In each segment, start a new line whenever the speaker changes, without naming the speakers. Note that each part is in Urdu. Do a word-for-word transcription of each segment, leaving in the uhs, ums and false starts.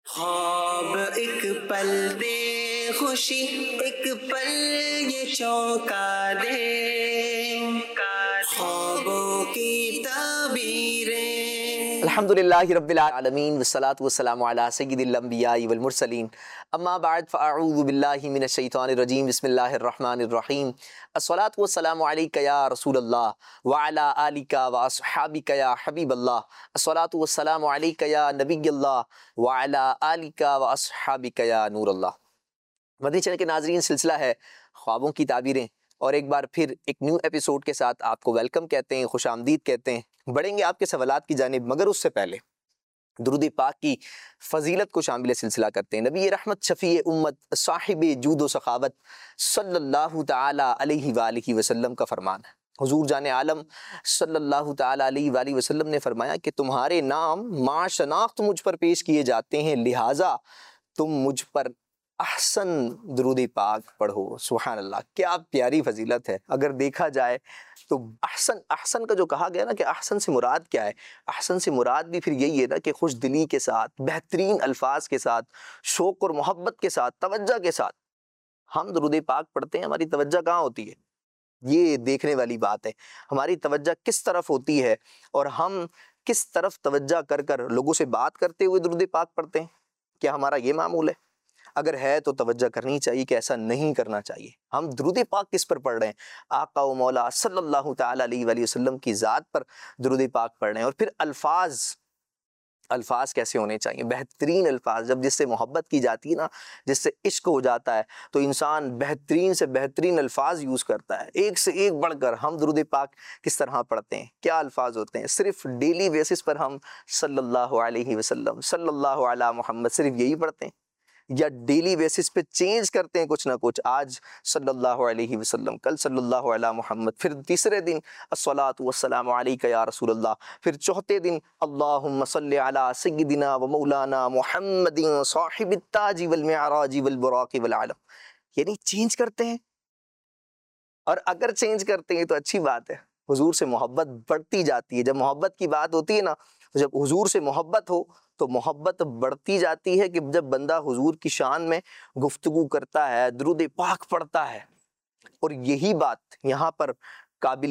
خواب ایک پل دے خوشی ایک پل یہ چونکا دے، خوابوں کی تعبیریں۔
الحمدللہ رب العالمین والصلاة والسلام علی سید الانبیاء والمرسلین، اما بعد فاعوذ باللہ من الشیطان الرجیم، بسم اللہ الرحمن الرحیم۔ الصلاة والسلام علیک یا رسول اللہ وعلی آلک واصحابک یا حبیب اللہ، الصلاة والسلام علیک یا نبی اللہ وعلی آلک واصحابک یا نور اللہ۔ مدنی چینل کے ناظرین، سلسلہ ہے خوابوں کی تعبیریں، اور ایک بار پھر ایک نیو ایپیسوڈ کے ساتھ آپ کو ویلکم کہتے ہیں، خوش آمدید کہتے ہیں۔ بڑھیں گے آپ کے سوالات کی جانب، مگر اس سے پہلے درود پاک کی فضیلت کو شامل سلسلہ کرتے ہیں۔ نبی رحمت شفیع امت صاحب جود و سخاوت صلی اللہ تعالی علیہ وآلہ وسلم کا فرمان ہے۔ حضور جان عالم صلی اللہ تعالی علیہ وآلہ وسلم نے فرمایا کہ تمہارے نام ما شناخت مجھ پر پیش کیے جاتے ہیں، لہٰذا تم مجھ پر احسن درود پاک پڑھو۔ سبحان اللہ، کیا پیاری فضیلت ہے۔ اگر دیکھا جائے تو احسن احسن کا جو کہا گیا نا کہ احسن سے مراد کیا ہے، احسن سے مراد بھی پھر یہی ہے نا کہ خوش دلی کے ساتھ، بہترین الفاظ کے ساتھ، شوق اور محبت کے ساتھ، توجہ کے ساتھ ہم درود پاک پڑھتے ہیں۔ ہماری توجہ کہاں ہوتی ہے، یہ دیکھنے والی بات ہے۔ ہماری توجہ کس طرف ہوتی ہے اور ہم کس طرف توجہ کر کر لوگوں سے بات کرتے ہوئے درود پاک پڑھتے ہیں، کیا ہمارا یہ معمول ہے؟ اگر ہے تو توجہ کرنی چاہیے کہ ایسا نہیں کرنا چاہیے۔ ہم درود پاک کس پر پڑھ رہے ہیں؟ آقا و مولا صلی اللہ تعالی علیہ وآلہ وسلم کی ذات پر درود پاک پڑھ رہے ہیں۔ اور پھر الفاظ الفاظ کیسے ہونے چاہیے؟ بہترین الفاظ۔ جب جس سے محبت کی جاتی ہے نا، جس سے عشق ہو جاتا ہے، تو انسان بہترین سے بہترین الفاظ یوز کرتا ہے، ایک سے ایک بڑھ کر۔ ہم درود پاک کس طرح پڑھتے ہیں، کیا الفاظ ہوتے ہیں؟ صرف ڈیلی بیسس پر ہم صلی اللہ علیہ وسلم، صلی اللہ علی محمد، صرف یہی پڑھتے ہیں، یا ڈیلی بیسس پہ چینج کرتے ہیں کچھ نہ کچھ؟ آج صلی اللہ علیہ وسلم، کل صلی اللہ علیہ محمد، پھر تیسرے دن الصلاۃ والسلام علیک یا رسول اللہ، پھر چوتھے دن اللہم صلی علی سیدنا و مولانا محمد صاحب التاج والمعراج والبراق والعلم۔ یعنی چینج کرتے ہیں، اور اگر چینج کرتے ہیں تو اچھی بات ہے، حضور سے محبت بڑھتی جاتی ہے۔ جب محبت کی بات ہوتی ہے نا، تو جب حضور سے محبت ہو تو محبت بڑھتی جاتی ہے، کہ جب بندہ حضور کی شان میں گفتگو کرتا ہے، درود پاک پڑھتا ہے۔ اور یہی بات یہاں پر قابل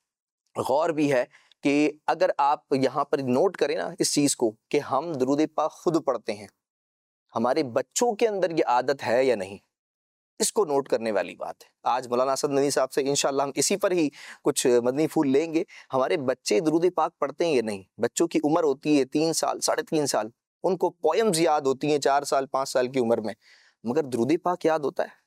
غور بھی ہے کہ اگر آپ یہاں پر نوٹ کریں نا اس چیز کو، کہ ہم درود پاک خود پڑھتے ہیں، ہمارے بچوں کے اندر یہ عادت ہے یا نہیں، اس کو نوٹ کرنے والی بات ہے۔ آج مولانا اسد ندوی صاحب سے انشاءاللہ ہم اسی پر ہی کچھ مدنی پھول لیں گے۔ ہمارے بچے درود پاک پڑھتے ہیں یا نہیں؟ بچوں کی عمر ہوتی ہے تین سال، ساڑھے تین سال، ان کو پوئمز یاد ہوتی ہیں چار سال پانچ سال کی عمر میں، مگر درود پاک یاد ہوتا ہے؟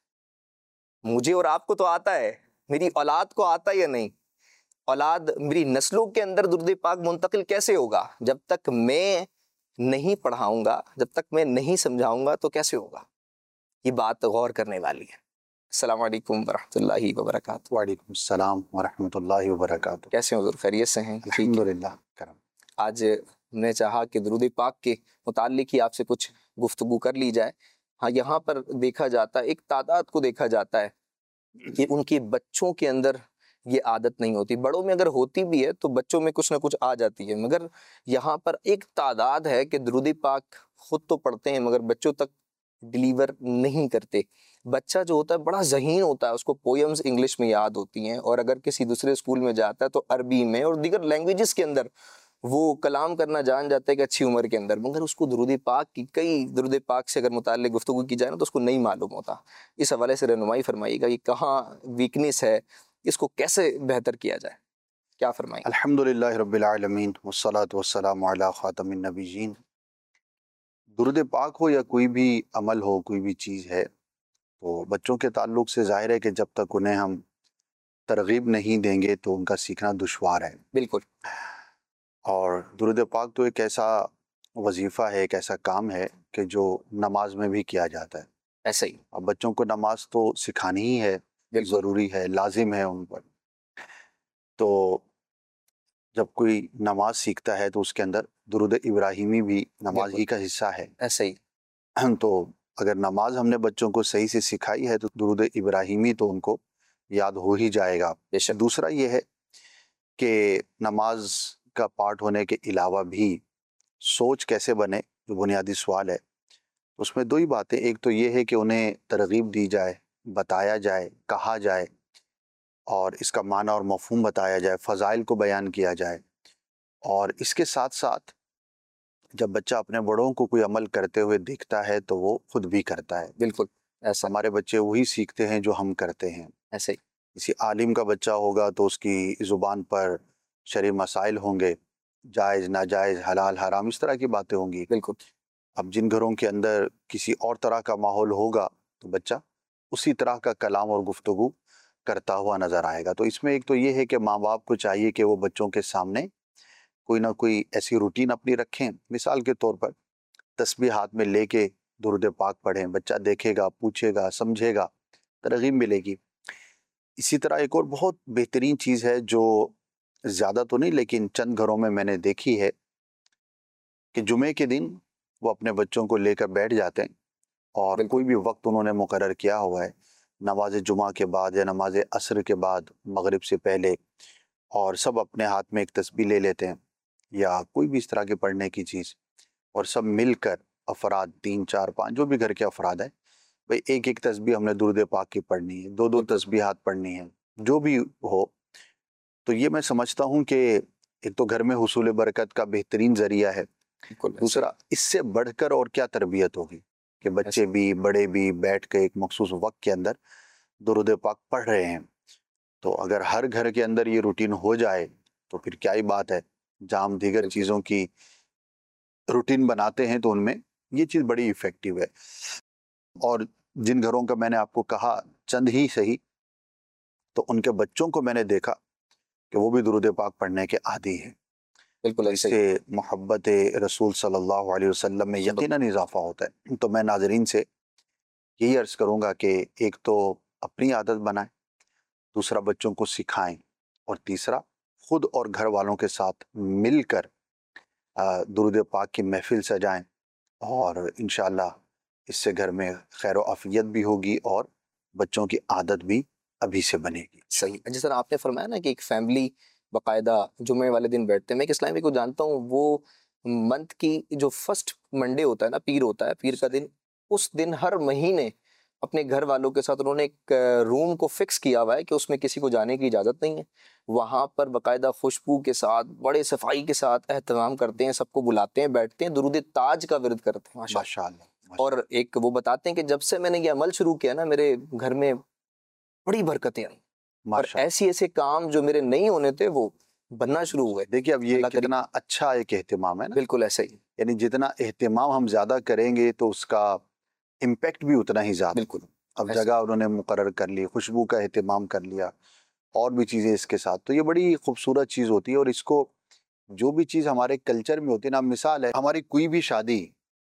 مجھے اور آپ کو تو آتا ہے، میری اولاد کو آتا ہے یا نہیں؟ اولاد، میری نسلوں کے اندر درود پاک منتقل کیسے ہوگا؟ جب تک میں نہیں پڑھاؤں گا، جب تک میں نہیں سمجھاؤں گا، تو کیسے ہوگا؟ یہ بات غور کرنے والی ہے۔ السلام علیکم ورحمۃ اللہ وبرکاتہ۔
وعلیکم السلام ورحمۃ اللہ وبرکاتہ۔
کیسے ہیں حضور؟ خیریت سے ہیں؟
الحمدللہ کرم۔
آج ہم نے چاہا کہ درود پاک کے متعلق ہی آپ سے کچھ گفتگو کر لی جائے۔ ہاں، یہاں پر دیکھا جاتا ہے، ایک تعداد کو دیکھا جاتا ہے کہ ان کے بچوں کے اندر یہ عادت نہیں ہوتی۔ بڑوں میں اگر ہوتی بھی ہے تو بچوں میں کچھ نہ کچھ آ جاتی ہے، مگر یہاں پر ایک تعداد ہے کہ درود پاک خود تو پڑھتے ہیں مگر بچوں تک ڈیلیور نہیں کرتے۔ بچہ جو ہوتا ہے بڑا ذہین ہوتا ہے، اس کو پوئمز انگلش میں یاد ہوتی ہیں، اور اگر کسی دوسرے اسکول میں جاتا ہے تو عربی میں اور دیگر لینگویجز کے اندر وہ کلام کرنا جان جاتا ہے کہ اچھی عمر کے اندر، مگر اس کو درود پاک کی، کئی درود پاک سے اگر متعلق گفتگو کی جائے نا تو اس کو نہیں معلوم ہوتا۔ اس حوالے سے رہنمائی فرمائیے گا کہ کہاں ویکنیس ہے، اس کو کیسے بہتر کیا جائے، کیا فرمائیں؟
الحمدللہ رب العالمین والصلاة والسلام علی خاتم النبیین۔ درود پاک ہو یا کوئی بھی عمل ہو، کوئی بھی چیز ہے، تو بچوں کے تعلق سے ظاہر ہے کہ جب تک انہیں ہم ترغیب نہیں دیں گے تو ان کا سیکھنا دشوار ہے۔
بالکل۔
اور درود پاک تو ایک ایسا وظیفہ ہے، ایک ایسا کام ہے کہ جو نماز میں بھی کیا جاتا ہے۔
ایسا ہی
اب بچوں کو نماز تو سکھانی ہی ہے، ضروری ہے، لازم ہے ان پر۔ تو جب کوئی نماز سیکھتا ہے تو اس کے اندر درود ابراہیمی بھی نماز ہی کا حصہ ہے۔
ایسا ہی
تو اگر نماز ہم نے بچوں کو صحیح سے سکھائی ہے تو درود ابراہیمی تو ان کو یاد ہو ہی جائے گا۔ دوسرا یہ ہے کہ نماز کا پارٹ ہونے کے علاوہ بھی سوچ کیسے بنے، جو بنیادی سوال ہے، اس میں دو ہی باتیں، ایک تو یہ ہے کہ انہیں ترغیب دی جائے، بتایا جائے، کہا جائے اور اس کا معنی اور مفہوم بتایا جائے، فضائل کو بیان کیا جائے، اور اس کے ساتھ ساتھ جب بچہ اپنے بڑوں کو کوئی عمل کرتے ہوئے دیکھتا ہے تو وہ خود بھی کرتا ہے۔
بالکل ایسا
ہمارے بچے وہی سیکھتے ہیں جو ہم کرتے ہیں۔
ایسے ہی
کسی عالم کا بچہ ہوگا تو اس کی زبان پر شرعی مسائل ہوں گے، جائز ناجائز، حلال حرام، اس طرح کی باتیں ہوں گی۔
بالکل
اب جن گھروں کے اندر کسی اور طرح کا ماحول ہوگا تو بچہ اسی طرح کا کلام اور گفتگو کرتا ہوا نظر آئے گا۔ تو اس میں ایک تو یہ ہے کہ ماں باپ کو چاہیے کہ وہ بچوں کے سامنے کوئی نہ کوئی ایسی روٹین اپنی رکھیں۔ مثال کے طور پر تسبیح ہاتھ میں لے کے درود پاک پڑھیں، بچہ دیکھے گا، پوچھے گا، سمجھے گا، ترغیب ملے گی۔ اسی طرح ایک اور بہت بہترین چیز ہے جو زیادہ تو نہیں لیکن چند گھروں میں میں نے دیکھی ہے کہ جمعے کے دن وہ اپنے بچوں کو لے کر بیٹھ جاتے ہیں اور
بالکل۔
کوئی بھی وقت انہوں نے مقرر کیا ہوا ہے، نماز جمعہ کے بعد یا نماز عصر کے بعد، مغرب سے پہلے، اور سب اپنے ہاتھ میں ایک تسبیح لے لیتے ہیں یا کوئی بھی اس طرح کے پڑھنے کی چیز، اور سب مل کر افراد تین چار پانچ جو بھی گھر کے افراد ہیں، بھئی ایک ایک تسبیح ہم نے درود پاک کی پڑھنی ہے، دو دو تسبیحات پڑھنی ہیں، جو بھی ہو۔ تو یہ میں سمجھتا ہوں کہ ایک تو گھر میں حصول برکت کا بہترین ذریعہ ہے، دوسرا اس سے بڑھ کر اور کیا تربیت ہوگی کہ بچے بھی بڑے بھی بیٹھ کے ایک مخصوص وقت کے اندر درود پاک پڑھ رہے ہیں۔ تو اگر ہر گھر کے اندر یہ روٹین ہو جائے تو پھر کیا ہی بات ہے، جہاں ہم دیگر چیزوں کی روٹین بناتے ہیں تو ان میں یہ چیز بڑی ایفیکٹو ہے۔ اور جن گھروں کا میں نے آپ کو کہا چند ہی صحیح، تو ان کے بچوں کو میں نے دیکھا کہ وہ بھی درود پاک پڑھنے کے عادی ہیں۔
بالکل
اس سے محبت رسول صلی اللہ علیہ وسلم میں یقیناً اضافہ ہوتا ہے۔ تو میں ناظرین سے یہی عرض کروں گا کہ ایک تو اپنی عادت بنائیں، دوسرا بچوں کو سکھائیں، اور تیسرا خود اور گھر والوں کے ساتھ مل کر درود پاک کی محفل سجائیں، اور انشاءاللہ اس سے گھر میں خیر و عافیت بھی ہوگی اور بچوں کی عادت بھی ابھی سے بنے گی۔
صحیح۔ جس طرح آپ نے فرمایا نا کہ ایک فیملی باقاعدہ جمعے والے دن بیٹھتے ہیں، میں ایک اسلامی کو جانتا ہوں، وہ منتھ کی جو فرسٹ منڈے ہوتا ہے نا، پیر ہوتا ہے، پیر کا دن، اس دن ہر مہینے اپنے گھر والوں کے ساتھ انہوں نے ایک روم کو فکس کیا ہوا ہے کہ اس میں کسی کو جانے کی اجازت نہیں ہے، وہاں پر باقاعدہ خوشبو کے ساتھ، بڑے صفائی کے ساتھ اہتمام کرتے ہیں، سب کو بلاتے ہیں، بیٹھتے ہیں، درود تاج کا ورد کرتے ہیں ماشاءاللہ۔ اور ایک وہ بتاتے ہیں کہ جب سے میں نے یہ عمل شروع کیا نا، میرے گھر میں بڑی برکتیں آئیں، اور ایسی ایسے کام جو میرے نہیں ہونے تھے وہ بننا شروع ہوئے۔
دیکھیے اب یہ کتنا اچھا ایک اہتمام ہے نا۔
بالکل ایسا ہی،
یعنی جتنا اہتمام ہم زیادہ کریں گے تو اس کا امپیکٹ بھی اتنا ہی زیادہ۔
بالکل۔
اب جگہ انہوں نے مقرر کر لی، خوشبو کا اہتمام کر لیا، اور بھی چیزیں اس کے ساتھ، تو یہ بڑی خوبصورت چیز ہوتی ہے۔ اور اس کو جو بھی چیز ہمارے کلچر میں ہوتی ہے نا، مثال ہے ہماری کوئی بھی شادی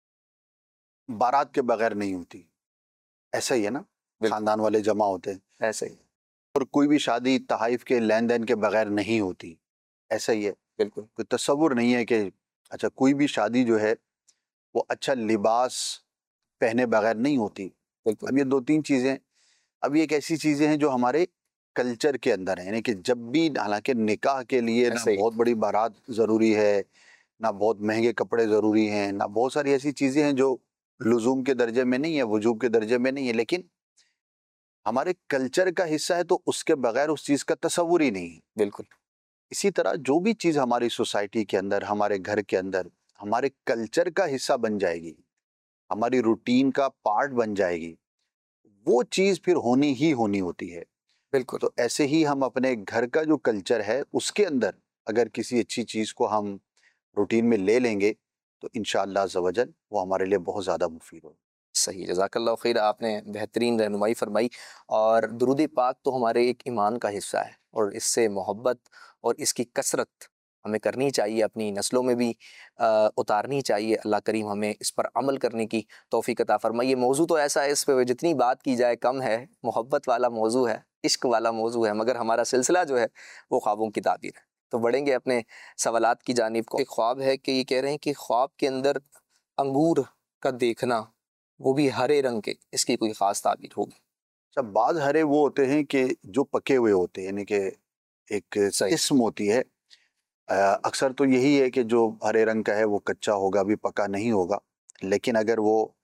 بارات کے بغیر نہیں ہوتی، ایسا ہی ہے نا، خاندان والے جمع ہوتے ہیں
ایسا ہی،
اور کوئی بھی شادی تحائف کے لین دین کے بغیر نہیں ہوتی، ایسا ہی ہے۔
بالکل
کوئی تصور نہیں ہے کہ اچھا کوئی بھی شادی جو ہے وہ اچھا لباس پہنے بغیر نہیں ہوتی۔
بالکل۔
اب یہ دو تین چیزیں، اب یہ ایک ایسی چیزیں ہیں جو ہمارے کلچر کے اندر ہیں، یعنی کہ جب بھی، حالانکہ نکاح کے لیے نہ بہت بڑی بارات ضروری ہے، نہ بہت مہنگے کپڑے ضروری ہیں، نہ بہت ساری ایسی چیزیں ہیں جو لزوم کے درجے میں نہیں ہے، وجوب کے درجے میں نہیں ہے، لیکن ہمارے کلچر کا حصہ ہے تو اس کے بغیر اس چیز کا تصور ہی نہیں ہے۔
بالکل
اسی طرح جو بھی چیز ہماری سوسائٹی کے اندر، ہمارے گھر کے اندر ہمارے کلچر کا حصہ بن جائے گی، ہماری روٹین کا پارٹ بن جائے گی، وہ چیز پھر ہونی ہی ہونی ہوتی ہے۔
بالکل۔
تو ایسے ہی ہم اپنے گھر کا جو کلچر ہے اس کے اندر اگر کسی اچھی چیز کو ہم روٹین میں لے لیں گے تو انشاءاللہ عز و جل وہ ہمارے لیے بہت زیادہ مفید ہوگا۔
صحیح، جزاک اللہ خیر، آپ نے بہترین رہنمائی فرمائی۔ اور درود پاک تو ہمارے ایک ایمان کا حصہ ہے، اور اس سے محبت اور اس کی کثرت ہمیں کرنی چاہیے، اپنی نسلوں میں بھی اتارنی چاہیے۔ اللہ کریم ہمیں اس پر عمل کرنے کی توفیق عطا فرمائے۔ یہ موضوع تو ایسا ہے، اس پہ جتنی بات کی جائے کم ہے، محبت والا موضوع ہے، عشق والا موضوع ہے، مگر ہمارا سلسلہ جو ہے وہ خوابوں کی تعبیر ہے۔ تو بڑھیں گے اپنے سوالات کی جانب کو۔ ایک خواب ہے کہ یہ کہہ رہے ہیں کہ خواب کے اندر انگور کا دیکھنا، وہ بھی ہرے رنگ کے، اس کی کوئی خاص تعبیر ہوگی؟
اچھا، بعض ہرے وہ ہوتے ہیں کہ جو پکے ہوئے ہوتے ہیں، یعنی کہ ایک قسم ہوتی ہے، اکثر تو یہی ہے کہ جو ہرے رنگ کا ہے وہ کچا ہوگا، بھی پکا نہیں ہوگا، لیکن اگر وہ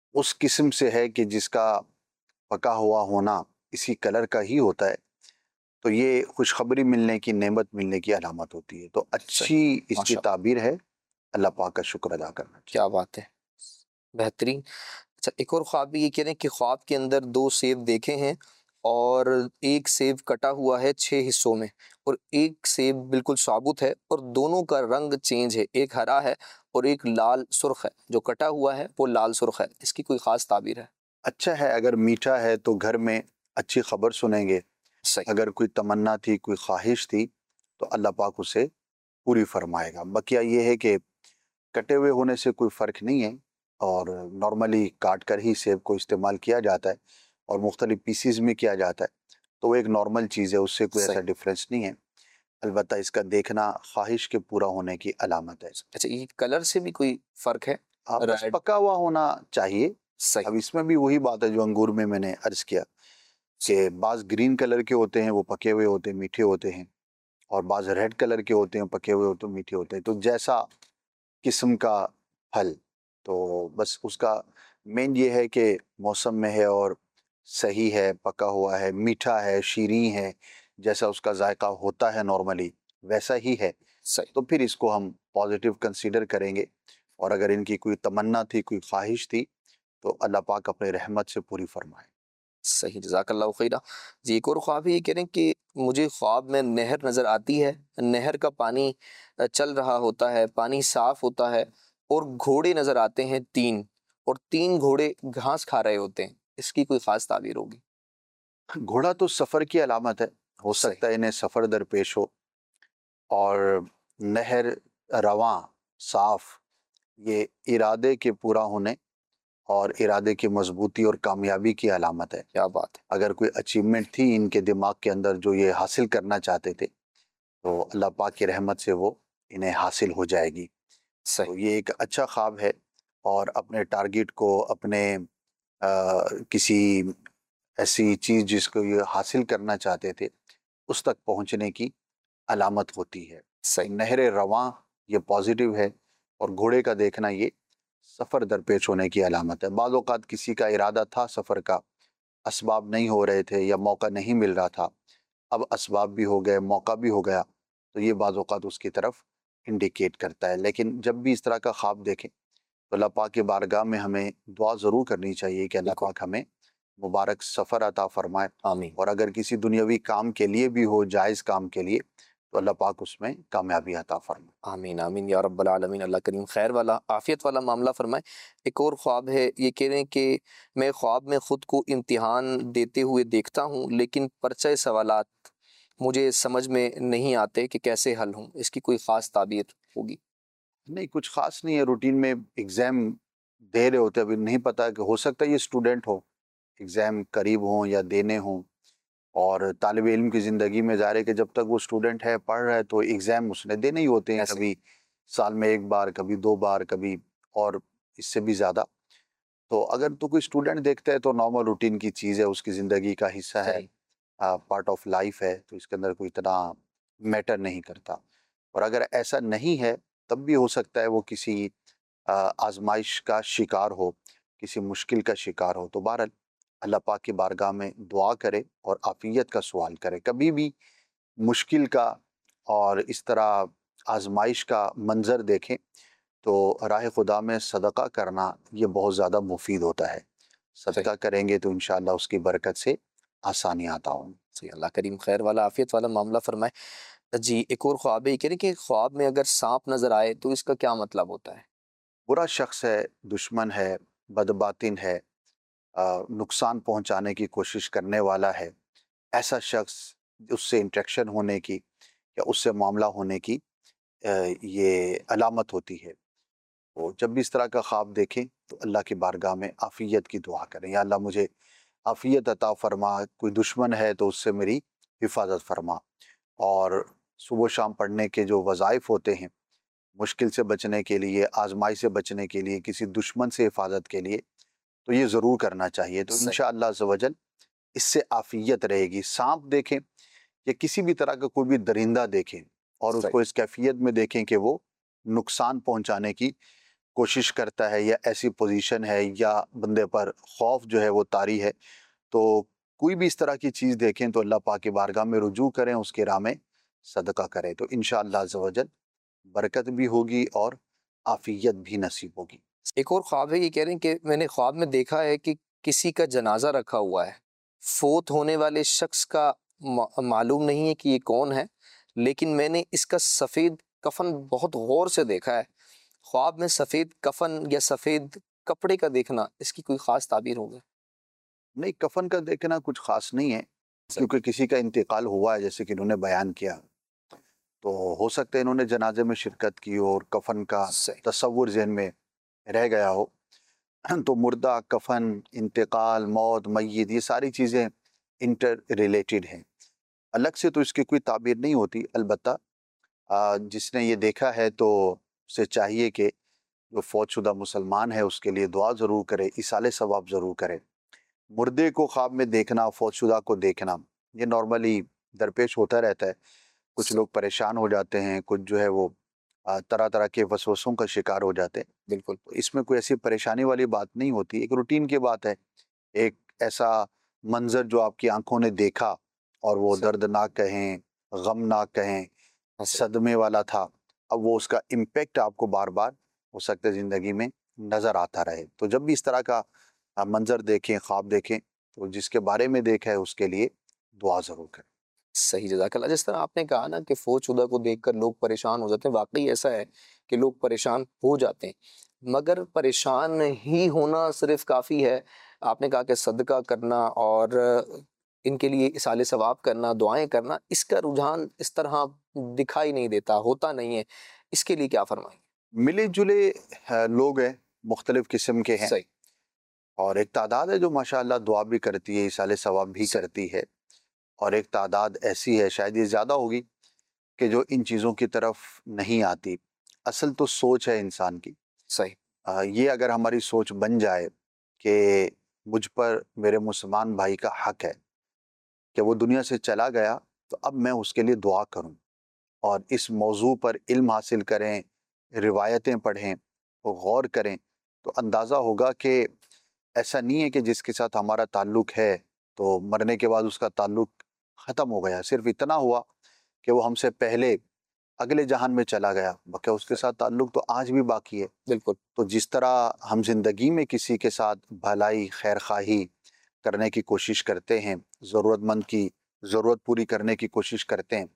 اس قسم سے ہے کہ جس کا پکا ہوا ہونا اسی کلر کا ہی ہوتا ہے، تو یہ خوشخبری ملنے کی، نعمت ملنے کی علامت ہوتی ہے. تو اچھی اس کی
ماشاء
تعبیر ہے اللہ پاک کا شکر ادا کرنا چاہیے.
کیا بات ہے، بہترین. اچھا، ایک اور خواب بھی یہ کہہ رہے ہیں کہ خواب کے اندر دو سیب دیکھے ہیں اور ایک سیب کٹا ہوا ہے چھ حصوں میں اور ایک سیب بالکل ثابت ہے اور دونوں کا رنگ چینج ہے، ایک ہرا ہے اور ایک لال سرخ ہے، جو کٹا ہوا ہے وہ لال سرخ ہے. اس کی کوئی خاص تعبیر ہے؟
اچھا ہے، اگر میٹھا ہے تو گھر میں اچھی خبر سنیں گے.
صحیح.
اگر کوئی تمنا تھی، کوئی خواہش تھی، تو اللہ پاک اسے پوری فرمائے گا. بقیہ یہ ہے کہ کٹے ہوئے ہونے سے کوئی فرق نہیں ہے، اور نارملی کاٹ کر ہی سیب کو استعمال کیا جاتا ہے اور مختلف پیسز میں کیا جاتا ہے، تو وہ ایک نارمل چیز ہے، اس سے کوئی ایسا
صحیح.
ڈفرینس نہیں ہے. البتہ اس کا دیکھنا خواہش کے پورا ہونے کی علامت ہے.
اچھا، یہ کلر سے بھی کوئی فرق ہے؟
آپ بس
ریڈ.
پکا ہوا ہونا چاہیے.
صحیح.
اب اس میں بھی وہی بات ہے جو انگور میں میں نے عرض کیا کہ بعض گرین کلر کے ہوتے ہیں، وہ پکے ہوئے ہوتے ہیں، میٹھے ہوتے ہیں، اور بعض ریڈ کلر کے ہوتے ہیں، پکے ہوئے ہوتے ہیں، میٹھے ہوتے ہیں. تو جیسا قسم کا پھل، تو بس اس کا مین یہ ہے کہ موسم میں ہے اور صحیح ہے، پکا ہوا ہے، میٹھا ہے، شیریں ہے، جیسا اس کا ذائقہ ہوتا ہے نارملی ویسا ہی ہے،
صحیح.
تو پھر اس کو ہم پازیٹیو کنسیڈر کریں گے. اور اگر ان کی کوئی تمنا تھی، کوئی خواہش تھی، تو اللہ پاک اپنے رحمت سے پوری فرمائے.
صحیح، جزاک اللہ خیرہ. جی، ایک اور خواب ہے، یہ کہہ رہے ہیں کہ مجھے خواب میں نہر نظر آتی ہے، نہر کا پانی چل رہا ہوتا ہے، پانی صاف ہوتا ہے اور گھوڑے نظر آتے ہیں تین، اور تین گھوڑے گھاس کھا رہے ہوتے ہیں. اس کی کوئی خاص تعبیر ہوگی؟
گھوڑا تو سفر کی علامت ہے، ہو سکتا ہے انہیں سفر درپیش ہو. اور نہر رواں صاف، یہ ارادے کے پورا ہونے اور ارادے کی مضبوطی اور کامیابی کی علامت ہے.
کیا بات ہے.
اگر کوئی اچیومنٹ تھی ان کے دماغ کے اندر جو یہ حاصل کرنا چاہتے تھے، تو اللہ پاک کی رحمت سے وہ انہیں حاصل ہو جائے گی.
صحیح.
تو یہ ایک اچھا خواب ہے، اور اپنے ٹارگٹ کو، اپنے کسی ایسی چیز جس کو یہ حاصل کرنا چاہتے تھے اس تک پہنچنے کی علامت ہوتی ہے.
صحیح.
نہر رواں یہ پازیٹیو ہے، اور گھوڑے کا دیکھنا یہ سفر درپیش ہونے کی علامت ہے. بعض اوقات کسی کا ارادہ تھا سفر کا، اسباب نہیں ہو رہے تھے یا موقع نہیں مل رہا تھا، اب اسباب بھی ہو گئے، موقع بھی ہو گیا، تو یہ بعض اوقات اس کی طرف انڈیکیٹ کرتا ہے. لیکن جب بھی اس طرح کا خواب دیکھیں تو اللہ پاک کی بارگاہ میں ہمیں دعا ضرور کرنی چاہیے کہ اللہ پاک ہمیں مبارک سفر عطا فرمائے.
آمین.
اور اگر کسی دنیاوی کام کے لیے بھی ہو، جائز کام کے لیے، تو اللہ پاک اس میں کامیابی عطا فرمائے.
آمین آمین یا رب العالمین. اللہ کریم خیر والا، عافیت والا معاملہ فرمائے. ایک اور خواب ہے، یہ کہہ رہے ہیں کہ میں خواب میں خود کو امتحان دیتے ہوئے دیکھتا ہوں، لیکن پرچہ سوالات مجھے سمجھ میں نہیں آتے کہ کیسے حل ہوں. اس کی کوئی خاص تعبیر ہوگی؟
نہیں، کچھ خاص نہیں ہے. روٹین میں ایگزام دے رہے ہوتے، ابھی نہیں پتا کہ ہو سکتا ہے یہ اسٹوڈنٹ ہو، ایگزام قریب ہوں یا دینے ہوں. اور طالب علم کی زندگی میں ظاہر ہے کہ جب تک وہ اسٹوڈنٹ ہے، پڑھ رہا ہے، تو ایگزام اس نے دینے ہی ہوتے ہیں، کبھی سال میں ایک بار، کبھی دو بار، کبھی اور اس سے بھی زیادہ. تو اگر تو کوئی اسٹوڈنٹ دیکھتا ہے تو نارمل روٹین کی چیز ہے، اس کی زندگی کا حصہ ہے، پارٹ آف لائف ہے، تو اس کے اندر کوئی اتنا میٹر نہیں کرتا. اور اگر ایسا نہیں ہے تب بھی ہو سکتا ہے وہ کسی آزمائش کا شکار ہو، کسی مشکل کا شکار ہو. تو بہرحال اللہ پاک کی بارگاہ میں دعا کرے اور عافیت کا سوال کرے. کبھی بھی مشکل کا اور اس طرح آزمائش کا منظر دیکھیں تو راہ خدا میں صدقہ کرنا یہ بہت زیادہ مفید ہوتا ہے. صدقہ کریں گے تو انشاءاللہ اس کی برکت سے آسانیاں عطا ہوں.
صحیح، اللہ کریم خیر والا، عافیت والا معاملہ فرمائے. جی، ایک اور خواب ہے، یہ کہہ رہے ہیں کہ خواب میں اگر سانپ نظر آئے تو اس کا کیا مطلب ہوتا ہے؟
برا شخص ہے، دشمن ہے، بدباطن ہے، نقصان پہنچانے کی کوشش کرنے والا ہے. ایسا شخص اس سے انٹریکشن ہونے کی یا اس سے معاملہ ہونے کی یہ علامت ہوتی ہے. تو جب بھی اس طرح کا خواب دیکھیں تو اللہ کی بارگاہ میں عافیت کی دعا کریں. یا اللہ مجھے عافیت عطا فرما، کوئی دشمن ہے تو اس سے میری حفاظت فرما. اور صبح و شام پڑھنے کے جو وظائف ہوتے ہیں، مشکل سے بچنے کے لیے، آزمائی سے بچنے کے لیے، کسی دشمن سے حفاظت کے لیے، تو یہ ضرور کرنا چاہیے. تو انشاءاللہ عز و جل اس سے عافیت رہے گی. سانپ دیکھیں یا کسی بھی طرح کا کوئی بھی درندہ دیکھیں اور اس کو اس کیفیت میں دیکھیں کہ وہ نقصان پہنچانے کی کوشش کرتا ہے یا ایسی پوزیشن ہے یا بندے پر خوف جو ہے وہ طاری ہے، تو کوئی بھی اس طرح کی چیز دیکھیں تو اللہ پاک کی بارگاہ میں رجوع کریں، اس کے راہ میں صدقہ کریں، تو انشاءاللہ عز و جل برکت بھی ہوگی اور عافیت بھی نصیب ہوگی۔
ایک اور خواب ہے، یہ کہہ رہے ہیں کہ میں نے خواب میں دیکھا ہے کہ کسی کا جنازہ رکھا ہوا ہے، فوت ہونے والے شخص کا ما- معلوم نہیں ہے کہ یہ کون ہے، لیکن میں نے اس کا سفید کفن بہت غور سے دیکھا ہے۔ خواب میں سفید کفن یا سفید کپڑے کا دیکھنا، اس کی کوئی خاص تعبیر ہوگی؟
نہیں، کفن کا دیکھنا کچھ خاص نہیں ہے، کیونکہ کسی کا انتقال ہوا ہے جیسے کہ انہوں نے بیان کیا، تو ہو سکتا ہے انہوں نے جنازے میں شرکت کی اور کفن کا
صحیح،
تصور ذہن میں رہ گیا ہو، تو مردہ، کفن، انتقال، موت، میت، یہ ساری چیزیں انٹر ریلیٹڈ ہیں، الگ سے تو اس کی کوئی تعبیر نہیں ہوتی۔ البتہ آ، جس نے یہ دیکھا ہے تو اسے چاہیے کہ جو فوت شدہ مسلمان ہے اس کے لیے دعا ضرور کرے، ایصال ثواب ضرور کرے۔ مردے کو خواب میں دیکھنا، فوت شدہ کو دیکھنا، یہ نارملی درپیش ہوتا رہتا ہے، کچھ لوگ پریشان ہو جاتے ہیں، کچھ جو ہے وہ آ، طرح طرح کے وسوسوں کا شکار ہو جاتے ہیں،
بالکل،
تو اس میں کوئی ایسی پریشانی والی بات نہیں ہوتی، ایک روٹین کی بات ہے، ایک ایسا منظر جو آپ کی آنکھوں نے دیکھا اور وہ
صحیح،
دردناک کہیں، غمناک کہیں،
صحیح،
صدمے والا تھا، اب وہ اس کا امپیکٹ آپ کو بار بار ہو سکتا ہے زندگی میں نظر آتا رہے، تو جب بھی اس طرح کا آ، منظر دیکھیں، خواب دیکھیں، تو جس کے بارے میں دیکھا ہے اس کے لیے دعا ضرور کریں۔
صحیح، جزاک اللہ۔ جس طرح آپ نے کہا نا کہ فوت شدہ کو دیکھ کر لوگ پریشان ہو جاتے ہیں، واقعی ایسا ہے کہ لوگ پریشان ہو جاتے ہیں، مگر پریشان ہی ہونا صرف کافی ہے؟ آپ نے کہا کہ صدقہ کرنا اور ان کے لیے اصال ثواب کرنا، دعائیں کرنا، اس کا رجحان اس طرح دکھائی نہیں دیتا، ہوتا نہیں ہے، اس کے لیے کیا فرمائیں گے؟
ملے جلے آ، لوگ ہیں، مختلف قسم کے ہیں،
صحیح،
اور ایک تعداد ہے جو ماشاءاللہ دعا بھی کرتی ہے، ایصال ثواب بھی
صحیح،
کرتی ہے، اور ایک تعداد ایسی ہے، شاید یہ زیادہ ہوگی، کہ جو ان چیزوں کی طرف نہیں آتی۔ اصل تو سوچ ہے انسان کی،
صحیح،
آ، یہ اگر ہماری سوچ بن جائے کہ مجھ پر میرے مسلمان بھائی کا حق ہے کہ وہ دنیا سے چلا گیا، تو اب میں اس کے لیے دعا کروں، اور اس موضوع پر علم حاصل کریں، روایتیں پڑھیں، غور کریں، تو اندازہ ہوگا کہ ایسا نہیں ہے کہ جس کے ساتھ ہمارا تعلق ہے تو مرنے کے بعد اس کا تعلق ختم ہو گیا، صرف اتنا ہوا کہ وہ ہم سے پہلے اگلے جہان میں چلا گیا، باقی اس کے ساتھ تعلق تو آج بھی باقی ہے۔
بالکل،
تو جس طرح ہم زندگی میں کسی کے ساتھ بھلائی، خیر خواہی کرنے کی کوشش کرتے ہیں، ضرورت مند کی ضرورت پوری کرنے کی کوشش کرتے ہیں،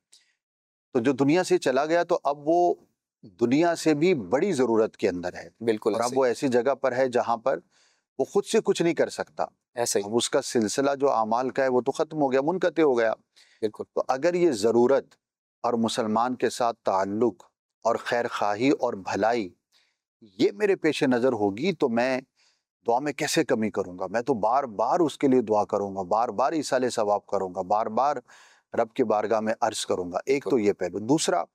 تو جو دنیا سے چلا گیا تو اب وہ دنیا سے بھی بڑی ضرورت کے اندر ہے،
بالکل
اور اب
ایسے
وہ ایسی جگہ پر ہے جہاں پر وہ خود سے کچھ نہیں کر سکتا،
ایسے ہی،
اب اس کا سلسلہ جو اعمال کا ہے وہ تو ختم ہو گیا، منقطع ہو گیا۔
بالکل،
تو اگر یہ ضرورت اور مسلمان کے ساتھ تعلق اور خیر خواہی اور بھلائی یہ میرے پیش نظر ہوگی، تو میں دعا میں کیسے کمی کروں گا؟ میں تو بار بار اس کے لیے دعا کروں گا، بار بار ایصال ثواب کروں گا، بار بار رب کی بارگاہ میں عرض کروں گا۔ ایک
بالکل،
تو یہ پہلو۔ دوسرا،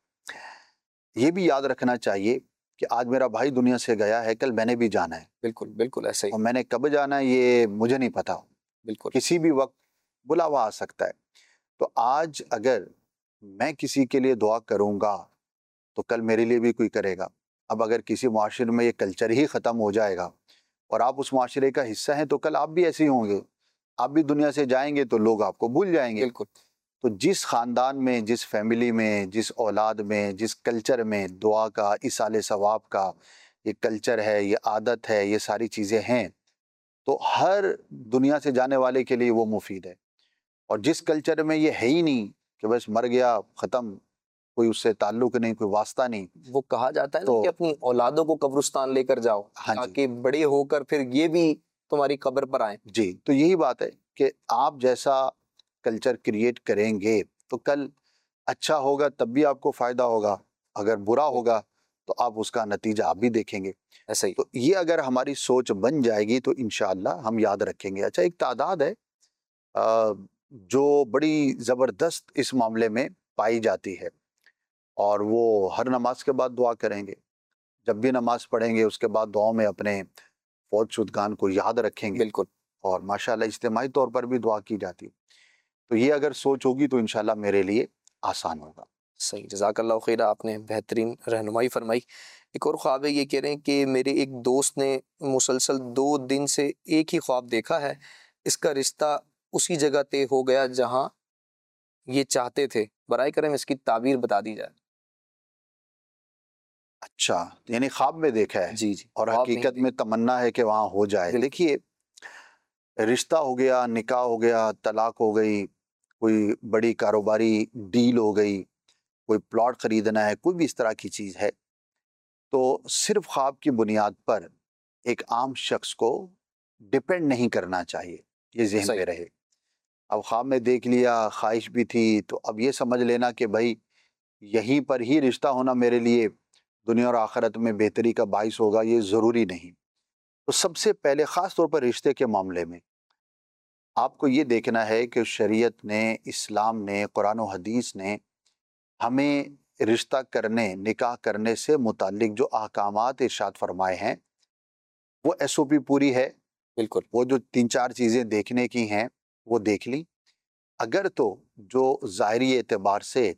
یہ بھی یاد رکھنا چاہیے کہ آج میرا بھائی دنیا سے گیا ہے، کل میں نے بھی جانا ہے،
بالکل، بالکل ایسے ہی،
اور میں نے کب جانا ہے یہ مجھے نہیں پتا،
بالکل،
کسی بھی وقت بلاوا آ سکتا ہے۔ تو آج اگر میں کسی کے لیے دعا کروں گا تو کل میرے لیے بھی کوئی کرے گا۔ اب اگر کسی معاشرے میں یہ کلچر ہی ختم ہو جائے گا اور آپ اس معاشرے کا حصہ ہیں، تو کل آپ بھی ایسے ہی ہوں گے، آپ بھی دنیا سے جائیں گے تو لوگ آپ کو بھول جائیں گے۔
بالکل،
تو جس خاندان میں، جس فیملی میں، جس اولاد میں، جس کلچر میں دعا کا، ایصال ثواب کا یہ کلچر ہے، یہ عادت ہے، یہ ساری چیزیں ہیں، تو ہر دنیا سے جانے والے کے لیے وہ مفید ہے۔ اور جس کلچر میں یہ ہے ہی نہیں کہ بس مر گیا ختم، کوئی اس سے تعلق نہیں، کوئی واسطہ نہیں،
وہ کہا جاتا ہے نا
تو
کہ اپنی اولادوں کو قبرستان لے کر جاؤ
ہاں جی،
تاکہ بڑے ہو کر پھر یہ بھی تمہاری قبر پر آئیں۔
جی، تو یہی بات ہے کہ آپ جیسا کلچر کریٹ کریں گے تو کل اچھا ہوگا تب بھی آپ کو فائدہ ہوگا، اگر برا ہوگا تو آپ اس کا نتیجہ آپ بھی دیکھیں گے۔
ایسا ہی،
تو یہ اگر ہماری سوچ بن جائے گی تو انشاءاللہ ہم یاد رکھیں گے۔ اچھا، ایک تعداد ہے آ، جو بڑی زبردست اس معاملے میں پائی جاتی ہے، اور وہ ہر نماز کے بعد دعا کریں گے، جب بھی نماز پڑھیں گے اس کے بعد دعاؤں میں اپنے فوت شدگان کو یاد رکھیں گے،
بالکل،
اور ماشاءاللہ اجتماعی طور پر بھی دعا کی جاتی ہے۔ تو یہ اگر سوچ ہوگی تو انشاءاللہ میرے لیے آسان ہوگا۔
صحیح، جزاک اللہ خیر، آپ نے بہترین رہنمائی فرمائی۔ ایک اور خواب ہے، یہ کہہ رہے ہیں کہ میرے ایک دوست نے مسلسل دو دن سے ایک ہی خواب دیکھا ہے، اس کا رشتہ اسی جگہ طے ہو گیا جہاں یہ چاہتے تھے، برائے کرم اس کی تعبیر بتا دی جائے۔
اچھا، یعنی خواب میں دیکھا ہے
جی جی،
اور
خواب
حقیقت
نہیں
میں تمنا ہے کہ وہاں ہو جائے۔
بالکل۔
دیکھیے، رشتہ ہو گیا، نکاح ہو گیا، طلاق ہو گئی، کوئی بڑی کاروباری ڈیل ہو گئی، کوئی پلاٹ خریدنا ہے، کوئی بھی اس طرح کی چیز ہے، تو صرف خواب کی بنیاد پر ایک عام شخص کو ڈپینڈ نہیں کرنا چاہیے، یہ ذہن
صحیح،
پہ رہے۔ اب خواب میں دیکھ لیا، خواہش بھی تھی، تو اب یہ سمجھ لینا کہ بھائی یہیں پر ہی رشتہ ہونا میرے لیے دنیا اور آخرت میں بہتری کا باعث ہوگا، یہ ضروری نہیں۔ تو سب سے پہلے خاص طور پر رشتے کے معاملے میں آپ کو یہ دیکھنا ہے کہ شریعت نے، اسلام نے، قرآن و حدیث نے ہمیں رشتہ کرنے، نکاح کرنے سے متعلق جو احکامات ارشاد فرمائے ہیں وہ ایس او پی پوری ہے۔
بالکل،
وہ جو تین چار چیزیں دیکھنے کی ہیں وہ دیکھ لی۔ اگر تو جو ظاہری اعتبار سے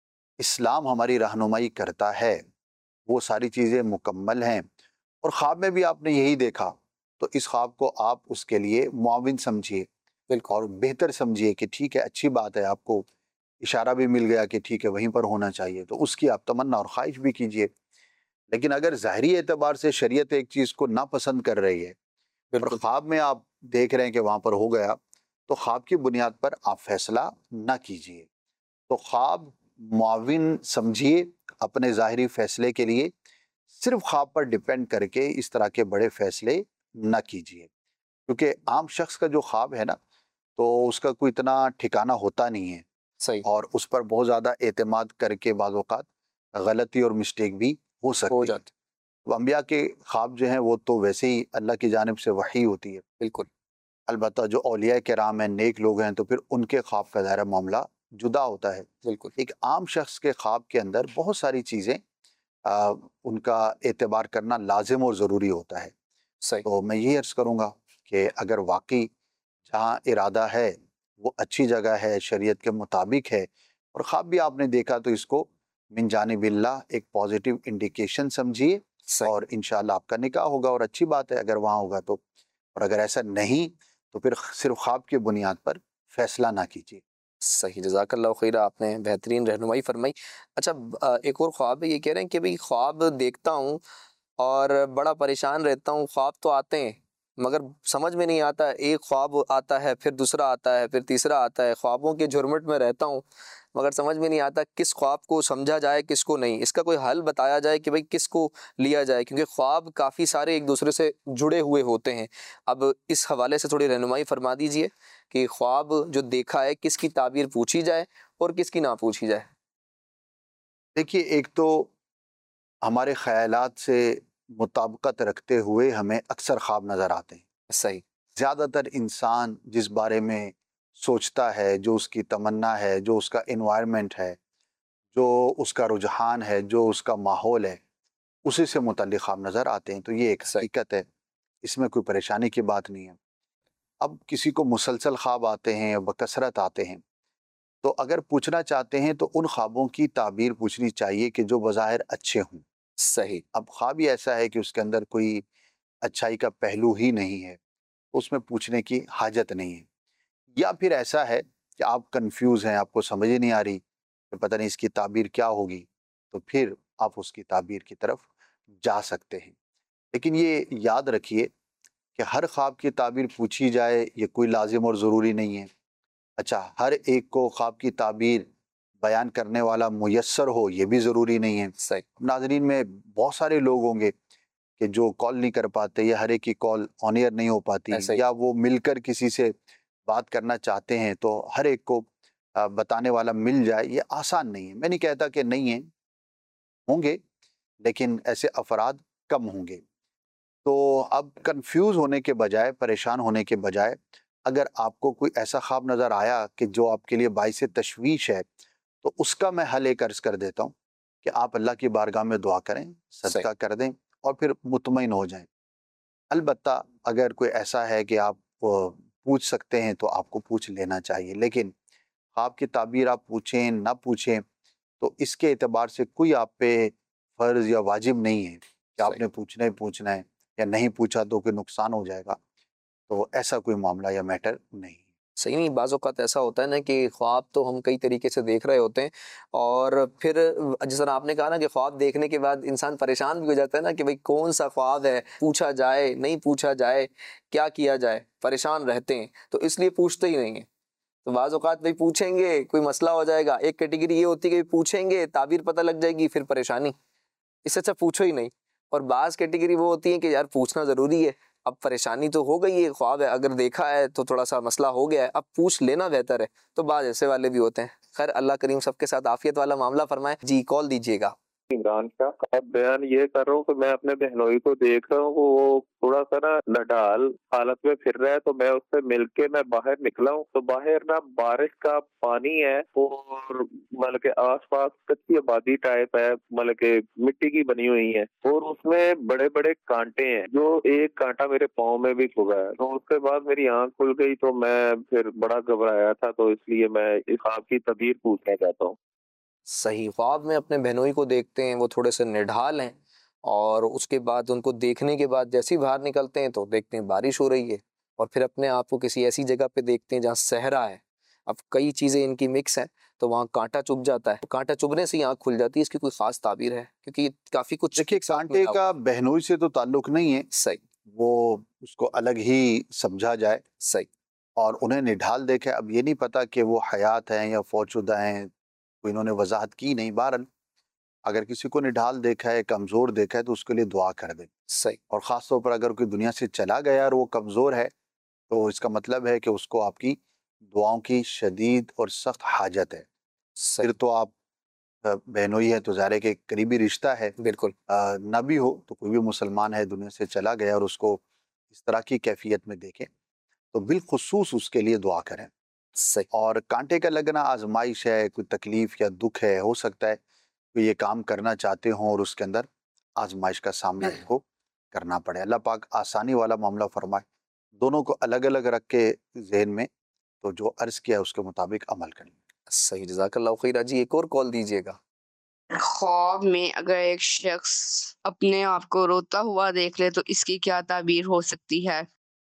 اسلام ہماری رہنمائی کرتا ہے وہ ساری چیزیں مکمل ہیں، اور خواب میں بھی آپ نے یہی دیکھا، تو اس خواب کو آپ اس کے لیے معاون سمجھیے
بالکل،
اور بہتر سمجھیے کہ ٹھیک ہے، اچھی بات ہے، آپ کو اشارہ بھی مل گیا کہ ٹھیک ہے وہیں پر ہونا چاہیے، تو اس کی آپ تمنا اور خواہش بھی کیجیے۔ لیکن اگر ظاہری اعتبار سے شریعت ایک چیز کو ناپسند کر رہی ہے اور
بالکل،
خواب میں آپ دیکھ رہے ہیں کہ وہاں پر ہو گیا، تو خواب کی بنیاد پر آپ فیصلہ نہ کیجیے۔ تو خواب معاون سمجھیے اپنے ظاہری فیصلے کے لیے، صرف خواب پر ڈیپینڈ کر کے اس طرح کے بڑے فیصلے نہ کیجیے، کیونکہ عام شخص کا جو خواب ہے نا، تو اس کا کوئی اتنا ٹھکانہ ہوتا نہیں ہے،
صحیح،
اور اس پر بہت زیادہ اعتماد کر کے بعض اوقات غلطی اور مسٹیک بھی ہو
ہو
سکتی ہے۔
جاتے،
تو انبیاء کے خواب جو ہیں وہ تو ویسے ہی اللہ کی جانب سے وحی ہوتی ہے،
بالکل،
البتہ جو اولیاء کرام ہیں، نیک لوگ ہیں، تو پھر ان کے خواب کا دائرہ معاملہ جدا ہوتا ہے۔
بالکل،
ایک عام شخص کے خواب کے اندر بہت ساری چیزیں آ، ان کا اعتبار کرنا لازم اور ضروری ہوتا ہے۔
صحیح،
تو میں یہ عرض کروں گا کہ اگر واقعی جہاں ارادہ ہے وہ اچھی جگہ ہے، شریعت کے مطابق ہے، اور خواب بھی آپ نے دیکھا، تو اس کو من جانب اللہ ایک پازیٹیو انڈیکیشن سمجھیے،
صحیح،
اور انشاءاللہ آپ کا نکاح ہوگا، اور اچھی بات ہے اگر وہاں ہوگا تو۔ اور اگر ایسا نہیں تو پھر صرف خواب کی بنیاد پر فیصلہ نہ کیجیے۔
صحیح، جزاک اللہ خیر، آپ نے بہترین رہنمائی فرمائی۔ اچھا، آ، ایک اور خواب ہے، یہ کہہ رہے ہیں کہ بھئی خواب دیکھتا ہوں اور بڑا پریشان رہتا ہوں، خواب تو آتے ہیں مگر سمجھ میں نہیں آتا، ایک خواب آتا ہے، پھر دوسرا آتا ہے، پھر تیسرا آتا ہے، خوابوں کے جھرمٹ میں رہتا ہوں مگر سمجھ میں نہیں آتا کس خواب کو سمجھا جائے، کس کو نہیں، اس کا کوئی حل بتایا جائے کہ بھئی کس کو لیا جائے، کیونکہ خواب کافی سارے ایک دوسرے سے جڑے ہوئے ہوتے ہیں۔ اب اس حوالے سے تھوڑی رہنمائی فرما دیجئے کہ خواب جو دیکھا ہے کس کی تعبیر پوچھی جائے اور کس کی نہ پوچھی جائے۔
دیکھیے، ایک تو ہمارے خیالات سے مطابقت رکھتے ہوئے ہمیں اکثر خواب نظر آتے ہیں۔
صحیح،
زیادہ تر انسان جس بارے میں سوچتا ہے، جو اس کی تمنا ہے، جو اس کا انوائرمنٹ ہے، جو اس کا رجحان ہے، جو اس کا ماحول ہے، اسی سے متعلق خواب نظر آتے ہیں۔ تو یہ ایک
صحیح،
حقیقت ہے، اس میں کوئی پریشانی کی بات نہیں ہے۔ اب کسی کو مسلسل خواب آتے ہیں یا بکثرت آتے ہیں، تو اگر پوچھنا چاہتے ہیں تو ان خوابوں کی تعبیر پوچھنی چاہیے کہ جو بظاہر اچھے ہوں۔
صحیح،
اب خواب ہی ایسا ہے کہ اس کے اندر کوئی اچھائی کا پہلو ہی نہیں ہے، اس میں پوچھنے کی حاجت نہیں ہے۔ یا پھر ایسا ہے کہ آپ کنفیوز ہیں، آپ کو سمجھ ہی نہیں آ رہی کہ پتہ نہیں اس کی تعبیر کیا ہوگی، تو پھر آپ اس کی تعبیر کی طرف جا سکتے ہیں۔ لیکن یہ یاد رکھیے کہ ہر خواب کی تعبیر پوچھی جائے یہ کوئی لازم اور ضروری نہیں ہے۔ اچھا، ہر ایک کو خواب کی تعبیر بیان کرنے والا میسر ہو یہ بھی ضروری نہیں ہے۔
صحیح،
ناظرین میں بہت سارے لوگ ہوں گے کہ جو کال نہیں کر پاتے، یا ہر ایک کی کال آن ایئر نہیں ہو پاتی،
ایسا ہی،
یا وہ مل کر کسی سے بات کرنا چاہتے ہیں تو ہر ایک کو آ، بتانے والا مل جائے، یہ آسان نہیں ہے۔ میں نہیں کہتا کہ نہیں ہیں، ہوں گے، لیکن ایسے افراد کم ہوں گے۔ تو اب کنفیوز ہونے کے بجائے، پریشان ہونے کے بجائے، اگر آپ کو کوئی ایسا خواب نظر آیا کہ جو آپ کے لیے باعث تشویش ہے، تو اس کا میں حل ایک عرض کر دیتا ہوں کہ آپ اللہ کی بارگاہ میں دعا کریں،
صحیح،
صدقہ کر دیں، اور پھر مطمئن ہو جائیں۔ البتہ اگر کوئی ایسا ہے کہ آپ آ، پوچھ سکتے ہیں تو آپ کو پوچھ لینا چاہیے، لیکن خواب کی تعبیر آپ پوچھیں نہ پوچھیں تو اس کے اعتبار سے کوئی آپ پہ فرض یا واجب نہیں ہے کہ آپ
صحیح
نے پوچھنا ہی پوچھنا ہے، یا نہیں پوچھا تو کوئی نقصان ہو جائے گا، تو ایسا کوئی معاملہ یا میٹر نہیں ہے۔
صحیح نہیں، بعض اوقات ایسا ہوتا ہے نا کہ خواب تو ہم کئی طریقے سے دیکھ رہے ہوتے ہیں، اور پھر جس طرح آپ نے کہا نا کہ خواب دیکھنے کے بعد انسان پریشان بھی ہو جاتا ہے نا کہ بھئی کون سا خواب ہے، پوچھا جائے نہیں پوچھا جائے، کیا کیا جائے، پریشان رہتے ہیں، تو اس لیے پوچھتے ہی نہیں ہیں۔ تو بعض اوقات بھئی پوچھیں گے کوئی مسئلہ ہو جائے گا، ایک کیٹیگری یہ ہوتی ہے کہ پوچھیں گے تعبیر پتہ لگ جائے گی پھر پریشانی، اس سے اچھا پوچھو ہی نہیں۔ اور بعض کیٹیگری وہ ہوتی ہے کہ یار پوچھنا ضروری ہے، اب پریشانی تو ہو گئی ہے، خواب ہے، اگر دیکھا ہے تو تھوڑا سا مسئلہ ہو گیا ہے، اب پوچھ لینا بہتر ہے، تو بعض ایسے والے بھی ہوتے ہیں۔ خیر اللہ کریم سب کے ساتھ عافیت والا معاملہ فرمائے۔ جی کال دیجیے گا۔
عمران شاہ، اب بیان یہ کر رہا ہوں کہ میں اپنے بہنوئی کو دیکھ رہا ہوں، وہ تھوڑا سا نا نڈال حالت میں پھر رہا ہے، تو میں اس سے مل کے میں باہر نکلا ہوں، تو باہر نا بارش کا پانی ہے، اور مطلب کہ آس پاس کچی آبادی ٹائپ ہے، مطلب کہ مٹی کی بنی ہوئی ہے، اور اس میں بڑے بڑے کانٹے ہیں، جو ایک کانٹا میرے پاؤں میں بھی چبھا ہے۔ تو اس کے بعد میری آنکھ کھل گئی، تو میں پھر بڑا گھبرایا تھا، تو اس لیے میں اس خواب کی تعبیر پوچھنا چاہتا ہوں۔
صحیح، خواب میں اپنے بہنوئی کو دیکھتے ہیں، وہ تھوڑے سے نڈھال ہیں، اور اس کے بعد ان کو دیکھنے کے بعد جیسے ہی باہر نکلتے ہیں تو دیکھتے ہیں بارش ہو رہی ہے، اور پھر اپنے آپ کو کسی ایسی جگہ پہ دیکھتے ہیں جہاں صحرا ہے، اب کئی چیزیں ان کی مکس ہیں، تو وہاں کانٹا چبھ جاتا ہے، کانٹا چبھنے سے ہی آنکھ کھل جاتی ہے۔ اس کی کوئی خاص تعبیر ہے؟ کیونکہ کافی کچھ
دیکھیے
ساتھ
کانٹے
ملا ہوا
کا بہنوئی سے تو تعلق نہیں ہے،
ہے۔ صحیح
وہ اس کو الگ ہی سمجھا جائے،
صحیح
اور انہیں نڈھال دیکھے، اب یہ نہیں پتا کہ وہ حیات ہیں یا فوت شدہ ہیں، کوئی انہوں نے وضاحت کی نہیں۔ بہرحال اگر کسی کو نڈھال دیکھا ہے، کمزور دیکھا ہے، تو اس کے لیے دعا کر دیں،
صحیح
اور خاص طور پر اگر کوئی دنیا سے چلا گیا اور وہ کمزور ہے، تو اس کا مطلب ہے کہ اس کو آپ کی دعاؤں کی شدید اور سخت حاجت ہے۔
صحیح
پھر تو آپ آ، بہنوئی ہے تو ظاہر ہے کہ ایک قریبی رشتہ ہے،
بالکل
آ، نہ بھی ہو تو کوئی بھی مسلمان ہے دنیا سے چلا گیا اور اس کو اس طرح کی کیفیت میں دیکھیں تو بالخصوص اس کے لیے دعا کریں۔
صحیح
اور کانٹے کا لگنا آزمائش ہے، کوئی تکلیف یا دکھ ہے، ہو سکتا ہے کہ یہ کام کرنا چاہتے ہوں اور اس کے اندر آزمائش کا سامنا ان کو کرنا پڑے۔ اللہ پاک آسانی والا معاملہ فرمائے، دونوں کو الگ الگ رکھ کے ذہن میں، تو جو عرض کیا ہے اس کے مطابق عمل کریں۔
صحیح، جزاک اللہ خیر۔ جی ایک اور کال دیجیے گا۔
خواب میں اگر ایک شخص اپنے آپ کو روتا ہوا دیکھ لے تو اس کی کیا تعبیر ہو سکتی ہے؟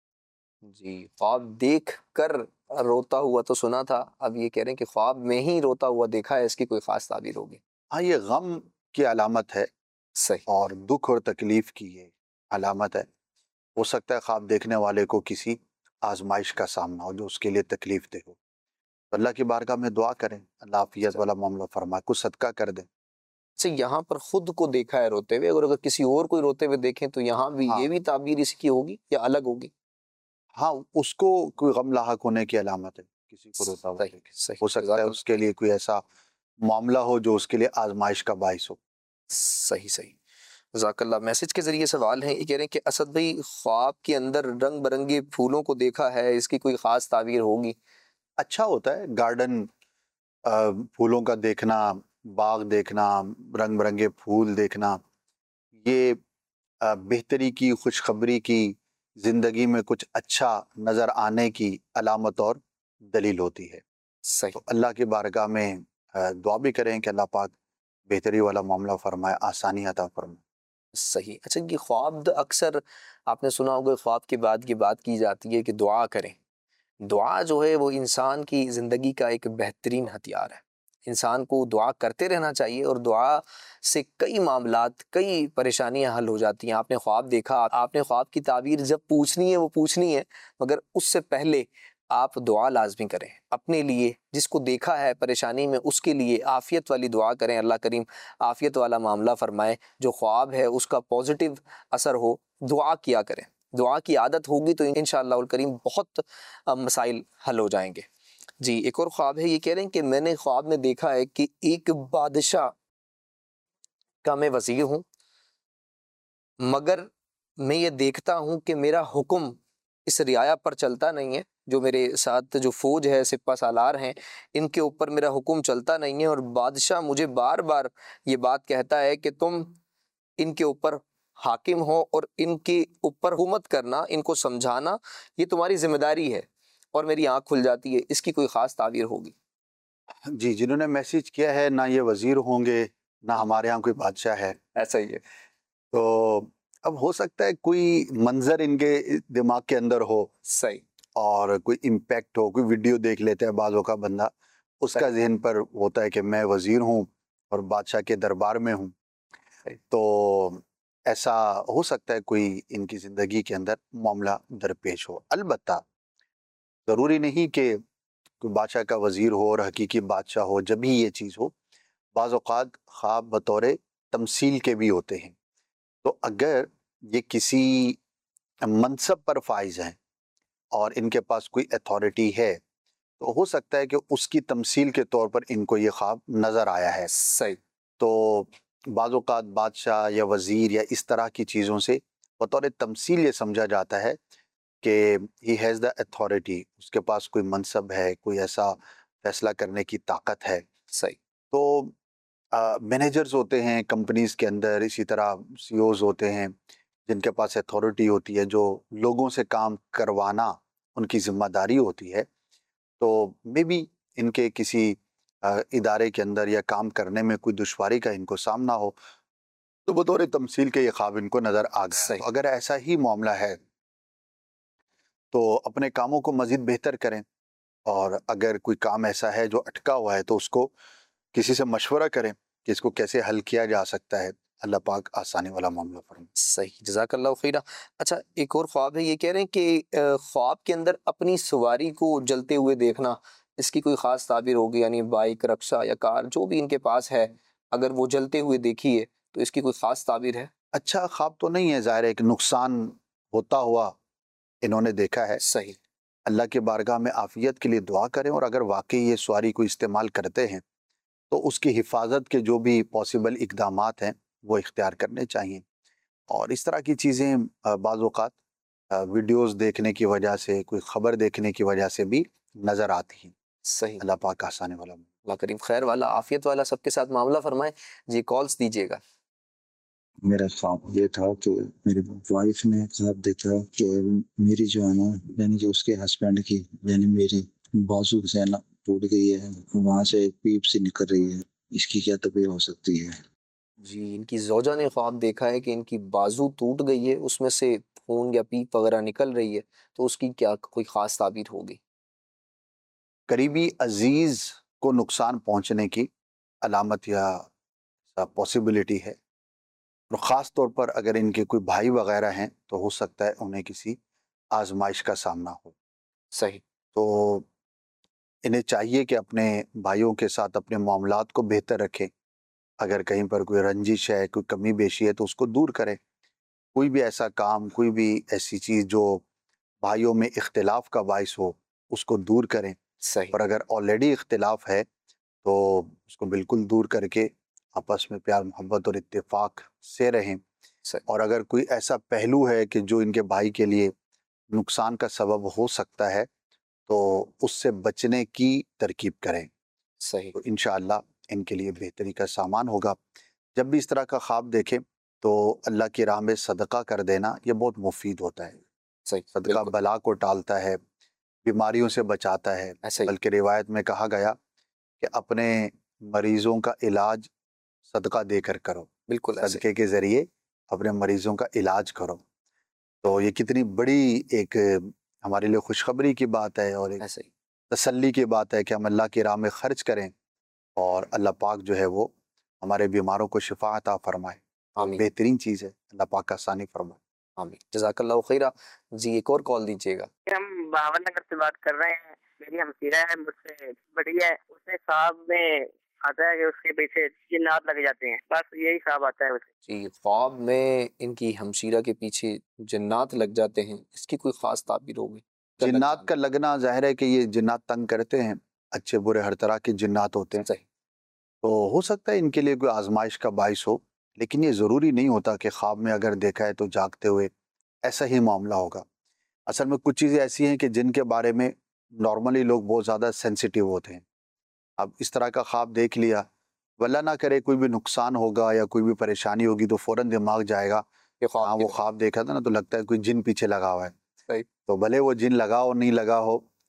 جی خواب دیکھ کر روتا ہوا تو سنا تھا، اب یہ کہہ رہے ہیں کہ خواب میں ہی روتا ہوا دیکھا ہے، اس کی کوئی خاص تعبیر ہوگی؟
ہاں، یہ غم کی علامت ہے،
صحیح
اور دکھ اور تکلیف کی یہ علامت ہے۔ ہو سکتا ہے خواب دیکھنے والے کو کسی آزمائش کا سامنا ہو جو اس کے لیے تکلیف دہ ہو، تو اللہ کی بارگاہ میں دعا کریں، اللہ عافیت والا معاملہ فرمائے، کچھ صدقہ کر دیں۔
اچھا، یہاں پر خود کو دیکھا ہے روتے ہوئے، اگر اگر کسی اور کوئی روتے ہوئے دیکھیں تو یہاں بھی
ہاں
یہ بھی تعبیر اس کی ہوگی یا الگ ہوگی؟
ہاں، اس کو کوئی غم لاحق ہونے کی علامت ہے، کسی کو روتا ہوا
صحیح
دیکھیں،
صحیح،
ہو سکتا
جزاک
ہے
اللہ
اس کے لیے کوئی ایسا معاملہ ہو جو اس کے لیے آزمائش کا باعث ہو۔
صحیح صحیح، جزاک اللہ۔ میسج کے ذریعے سوال ہے، یہ کہہ رہے ہیں کہ اسد بھائی خواب کے اندر رنگ برنگے پھولوں کو دیکھا ہے، اس کی کوئی خاص تعبیر ہوگی؟
اچھا ہوتا ہے گارڈن، آ، پھولوں کا دیکھنا، باغ دیکھنا، رنگ برنگے پھول دیکھنا، یہ آ، بہتری کی، خوشخبری کی، زندگی میں کچھ اچھا نظر آنے کی علامت اور دلیل ہوتی ہے۔
صحیح
تو اللہ کی بارگاہ میں آ، دعا بھی کریں کہ اللہ پاک بہتری والا معاملہ فرمائے، آسانی عطا فرمائے۔
صحیح۔ اچھا، یہ خواب اکثر آپ نے سنا ہوگا خواب کے بعد کی بات کی جاتی ہے کہ دعا کریں۔ دعا جو ہے وہ انسان کی زندگی کا ایک بہترین ہتھیار ہے، انسان کو دعا کرتے رہنا چاہیے، اور دعا سے کئی معاملات، کئی پریشانیاں حل ہو جاتی ہیں۔ آپ نے خواب دیکھا، آپ نے خواب کی تعبیر جب پوچھنی ہے وہ پوچھنی ہے، مگر اس سے پہلے آپ دعا لازمی کریں اپنے لیے، جس کو دیکھا ہے پریشانی میں اس کے لیے عافیت والی دعا کریں، اللہ کریم عافیت والا معاملہ فرمائے، جو خواب ہے اس کا پازیٹیو اثر ہو، دعا کیا کریں۔ دعا کی عادت ہوگی تو انشاءاللہ الکریم بہت مسائل حل ہو جائیں گے۔ جی ایک اور خواب ہے، یہ کہہ رہے ہیں کہ میں نے خواب میں دیکھا ہے کہ ایک بادشاہ کا میں وزیر ہوں، مگر میں یہ دیکھتا ہوں کہ میرا حکم اس رعایا پر چلتا نہیں ہے، جو میرے ساتھ جو فوج ہے، سپہ سالار ہیں، ان کے اوپر میرا حکم چلتا نہیں ہے، اور بادشاہ مجھے بار بار یہ بات کہتا ہے کہ تم ان کے اوپر حاکم ہو، اور ان کے اوپر حکومت کرنا، ان کو سمجھانا، یہ تمہاری ذمہ داری ہے، اور میری آنکھ کھل جاتی ہے۔ اس کی کوئی خاص تعبیر ہوگی؟
جی، جنہوں نے میسیج کیا ہے نہ یہ وزیر ہوں گے نہ ہمارے ہاں کوئی بادشاہ ہے،
ایسا ہی ہے.
تو اب ہو سکتا ہے کوئی منظر ان کے دماغ کے اندر ہو
صحیح.
اور کوئی امپیکٹ ہو، کوئی ویڈیو دیکھ لیتے ہیں بعضوں کا بندہ، اس کا
صحیح.
ذہن پر ہوتا ہے کہ میں وزیر ہوں اور بادشاہ کے دربار میں ہوں،
صحیح.
تو ایسا ہو سکتا ہے کوئی ان کی زندگی کے اندر معاملہ درپیش ہو. البتہ ضروری نہیں کہ کوئی بادشاہ کا وزیر ہو اور حقیقی بادشاہ ہو جب ہی یہ چیز ہو. بعض اوقات خواب بطور تمثیل کے بھی ہوتے ہیں. تو اگر یہ کسی منصب پر فائز ہیں اور ان کے پاس کوئی اتھارٹی ہے تو ہو سکتا ہے کہ اس کی تمثیل کے طور پر ان کو یہ خواب نظر آیا ہے.
صحیح.
تو بعض اوقات بادشاہ یا وزیر یا اس طرح کی چیزوں سے بطور تمثیل یہ سمجھا جاتا ہے کہ ہی ہیز دا اتھارٹی، اس کے پاس کوئی منصب ہے، کوئی ایسا فیصلہ کرنے کی طاقت ہے.
صحیح.
تو مینیجرز ہوتے ہیں کمپنیز کے اندر، اسی طرح سی اوز ہوتے ہیں جن کے پاس اتھارٹی ہوتی ہے، جو لوگوں سے کام کروانا ان کی ذمہ داری ہوتی ہے. تو مے بی ان کے کسی ادارے کے اندر یا کام کرنے میں کوئی دشواری کا ان کو سامنا ہو تو بطور تمثیل کے یہ خواب ان کو نظر آ گیا. تو اگر ایسا ہی معاملہ ہے تو اپنے کاموں کو مزید بہتر کریں، اور اگر کوئی کام ایسا ہے جو اٹکا ہوا ہے تو اس کو کسی سے مشورہ کریں کہ اس کو کیسے حل کیا جا سکتا ہے. اللہ پاک آسانی والا معاملہ فرمائے.
صحیح، جزاک اللہ خیرہ. اچھا، ایک اور خواب ہے، یہ کہہ رہے ہیں کہ خواب کے اندر اپنی سواری کو جلتے ہوئے دیکھنا، اس کی کوئی خاص تعبیر ہوگی؟ یعنی بائک، رکشہ یا کار جو بھی ان کے پاس ہے، اگر وہ جلتے ہوئے دیکھیے تو اس کی کوئی خاص تعبیر ہے؟
اچھا خواب تو نہیں ہے، ظاہر ہے ایک نقصان ہوتا ہوا انہوں نے دیکھا ہے.
صحیح.
اللہ کے بارگاہ میں عافیت کے لیے دعا کریں، اور اگر واقعی یہ سواری کو استعمال کرتے ہیں تو اس کی حفاظت کے جو بھی پاسبل اقدامات ہیں وہ اختیار کرنے چاہیے. اور اس طرح کی چیزیں بعض اوقات ویڈیوز دیکھنے کی وجہ سے، کوئی خبر دیکھنے کی وجہ سے بھی نظر آتی ہیں.
صحیح.
اللہ پاک آسانے والا.
اللہ کریم خیر والا، عافیت والا سب کے ساتھ معاملہ فرمائے. جی کالز دیجیے گا.
میرا خواب یہ تھا کہ میری وائف نے خواب دیکھا کہ میری جو ہے نا، یعنی کہ اس کے ہسبینڈ کی، یعنی میری بازو سے ہے نا ٹوٹ گئی ہے، وہاں سے پیپ سی نکل رہی ہے. اس کی کیا طبیعت ہو سکتی ہے؟
جی، ان کی زوجہ نے خواب دیکھا ہے کہ ان کی بازو ٹوٹ گئی ہے، اس میں سے خون یا پیپ وغیرہ نکل رہی ہے، تو اس کی کیا کوئی خاص تعبیر ہوگی؟
قریبی عزیز کو نقصان پہنچنے کی علامت یا پاسبلٹی ہے، اور خاص طور پر اگر ان کے کوئی بھائی وغیرہ ہیں تو ہو سکتا ہے انہیں کسی آزمائش کا سامنا ہو.
صحیح.
تو انہیں چاہیے کہ اپنے بھائیوں کے ساتھ اپنے معاملات کو بہتر رکھیں. اگر کہیں پر کوئی رنجش ہے، کوئی کمی بیشی ہے تو اس کو دور کریں. کوئی بھی ایسا کام، کوئی بھی ایسی چیز جو بھائیوں میں اختلاف کا باعث ہو اس کو دور کریں.
صحیح.
اور اگر آلریڈی اختلاف ہے تو اس کو بالکل دور کر کے آپس میں پیار محبت اور اتفاق سے رہیں.
صحیح.
اور اگر کوئی ایسا پہلو ہے کہ جو ان کے بھائی کے لیے نقصان کا سبب ہو سکتا ہے تو اس سے بچنے کی ترکیب کریں.
صحیح.
تو انشاءاللہ ان کے لیے بہتری کا سامان ہوگا. جب بھی اس طرح کا خواب دیکھیں تو اللہ کی راہ میں صدقہ کر دینا یہ بہت مفید ہوتا ہے.
صحیح.
صدقہ
بالکل.
بلا کو ٹالتا ہے، بیماریوں سے بچاتا ہے.
ایسے ہی.
بلکہ روایت میں کہا گیا کہ اپنے مریضوں کا علاج صدقہ دے کر کرو.
بالکل ایسے.
صدقے کے ذریعے اپنے مریضوں کا علاج کرو. تو یہ کتنی بڑی ایک ہمارے لیے خوشخبری کی بات ہے اور ایک
ایسے ہی.
تسلی کی بات ہے کہ ہم اللہ کی راہ میں خرچ کریں اور اللہ پاک جو ہے وہ ہمارے بیماروں کو شفا عطا فرمائے.
آمین.
بہترین چیز ہے، اللہ پاک آسانی فرمائے.
آمین. جزاک اللہ خیرہ. جی ایک اور کال دیجیے گا.
ہم باور نگر سے بات کر رہے ہیں. میری ہمسیرہ ہے، مجھ سے بڑی ہے. اس نے خواب میں آتا ہے کہ اس کے پیچھے جنات لگ جاتے ہیں، بس یہی خواب آتا ہے اسے.
جی، خواب میں ان کی ہمشیرہ کے پیچھے جنات لگ جاتے ہیں، اس کی کوئی خاص تعبیر ہوگی؟
جنات کا لگنا ظاہر ہے کہ یہ جنات تنگ کرتے ہیں، اچھے برے ہر طرح کے جنات ہوتے ہیں.
صحیح.
تو ہو سکتا ہے ان کے لیے کوئی آزمائش کا باعث ہو، لیکن یہ ضروری نہیں ہوتا کہ خواب میں اگر دیکھا ہے تو جاگتے ہوئے ایسا ہی معاملہ ہوگا. اصل میں کچھ چیزیں ایسی ہیں کہ جن کے بارے میں نارملی لوگ بہت زیادہ سینسیٹیو ہوتے ہیں. اب اس طرح کا خواب دیکھ لیا، واللہ نہ کرے کوئی بھی نقصان ہوگا یا کوئی بھی پریشانی ہوگی تو فوراً دماغ جائے گا کہ ہاں وہ خواب دیکھا تھا نا تو لگتا ہے کوئی جن پیچھے لگا ہوا ہے.
صحیح.
تو بھلے وہ جن لگا ہو نہیں لگا ہو،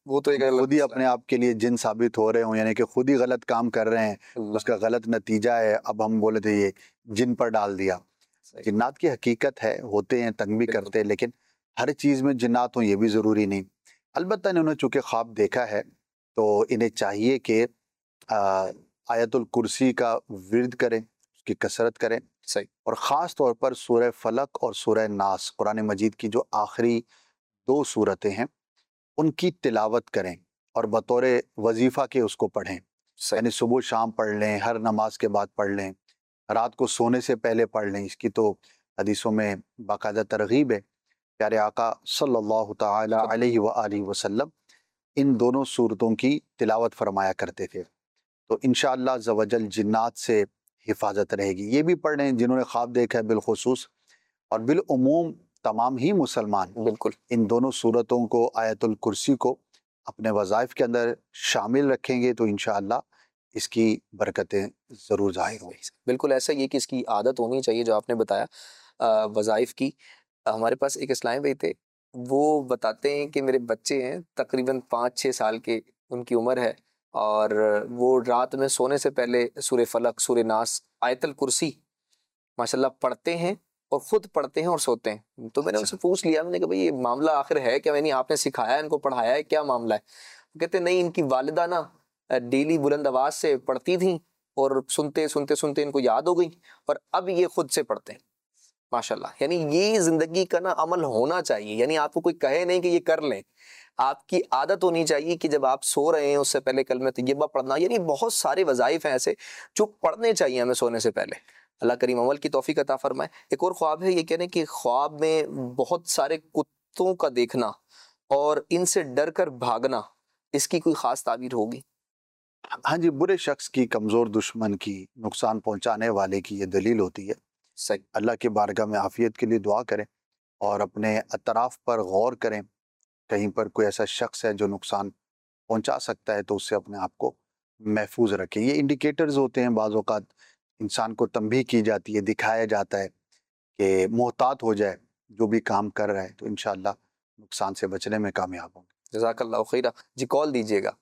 وہ تو ایک
خود ہی اپنے آپ کے لیے جن ثابت ہو رہے ہوں، یعنی کہ خود ہی غلط کام کر رہے ہیں، اس کا غلط نتیجہ ہے، اب ہم بولے تھے یہ جن پر ڈال دیا۔ جنات کی حقیقت ہے، ہوتے ہیں، تنگ بھی کرتے ہیں، لیکن ہر چیز میں جنات ہوں یہ بھی ضروری نہیں۔ البتہ انہوں نے چونکہ خواب دیکھا ہے تو انہیں چاہیے کہ آیت الکرسی کا ورد کریں، اس کی کثرت کریں،
صحیح،
اور خاص طور پر سورہ فلق اور سورہ ناس، قرآن مجید کی جو آخری دو سورتیں ہیں ان کی تلاوت کریں اور بطور وظیفہ کے اس کو پڑھیں، یعنی صبح شام پڑھ لیں، ہر نماز کے بعد پڑھ لیں، رات کو سونے سے پہلے پڑھ لیں۔ اس کی تو حدیثوں میں باقاعدہ ترغیب ہے۔ پیارے آقا صلی اللہ تعالی علیہ وآلہ وسلم ان دونوں سورتوں کی تلاوت فرمایا کرتے تھے، تو انشاءاللہ عز و جل جنات سے حفاظت رہے گی۔ یہ بھی پڑھ لیں جنہوں نے خواب دیکھا ہے بالخصوص، اور بالعموم تمام ہی مسلمان
بالکل
ان دونوں صورتوں کو، آیت الکرسی کو اپنے وظائف کے اندر شامل رکھیں گے تو انشاءاللہ اس کی برکتیں ضرور ظاہر ہوں گی۔
بالکل ایسا یہ کہ اس کی عادت ہونی چاہیے جو آپ نے بتایا وظائف کی۔ ہمارے پاس ایک اسلام بھائی تھے، وہ بتاتے ہیں کہ میرے بچے ہیں تقریباً پانچ چھ سال کے ان کی عمر ہے، اور وہ رات میں سونے سے پہلے سورہ فلق، سورہ ناس، آیت الکرسی ماشاءاللہ پڑھتے ہیں اور خود پڑھتے ہیں اور سوتے ہیں۔ تو میں نے ان سے پوچھ لیا، میں نے کہا بھئی یہ معاملہ آخر ہے کیا؟ یعنی آپ نے سکھایا، ان کو پڑھایا ہے، کیا معاملہ ہے؟ وہ کہتے نہیں، ان کی والدہ نا ڈیلی بلند آواز سے پڑھتی تھیں اور سنتے سنتے سنتے ان کو یاد ہو گئی، اور اب یہ خود سے پڑھتے ہیں ماشاءاللہ۔ یعنی یہ زندگی کا نا عمل ہونا چاہیے، یعنی آپ کو کوئی کہے نہیں کہ یہ کر لیں، آپ کی عادت ہونی چاہیے کہ جب آپ سو رہے ہیں اس سے پہلے کلمہ طیبہ پڑھنا۔ یعنی بہت سارے وظائف ہیں ایسے جو پڑھنے چاہیے ہمیں سونے سے پہلے۔ اللہ کریم عمل کی توفیق عطا فرمائے۔ ایک اور خواب ہے، یہ کہنے کہ خواب میں بہت سارے کتوں کا دیکھنا اور ان سے ڈر کر بھاگنا، اس کی کوئی خاص تعبیر ہوگی؟
ہاں جی، برے شخص کی، کمزور دشمن کی، نقصان پہنچانے والے کی یہ دلیل ہوتی ہے۔
صحیح،
اللہ کی بارگاہ میں عافیت کے لیے دعا کریں اور اپنے اطراف پر غور کریں، کہیں پر کوئی ایسا شخص ہے جو نقصان پہنچا سکتا ہے تو اس سے اپنے آپ کو محفوظ رکھیں۔ یہ انڈیکیٹرز ہوتے ہیں، بعض اوقات انسان کو تنبیہ کی جاتی ہے، دکھایا جاتا ہے کہ محتاط ہو جائے جو بھی کام کر رہا ہے، تو انشاءاللہ نقصان سے بچنے میں کامیاب ہوں گے۔
جزاک اللہ خیرہ۔ جی کال دیجیے گا۔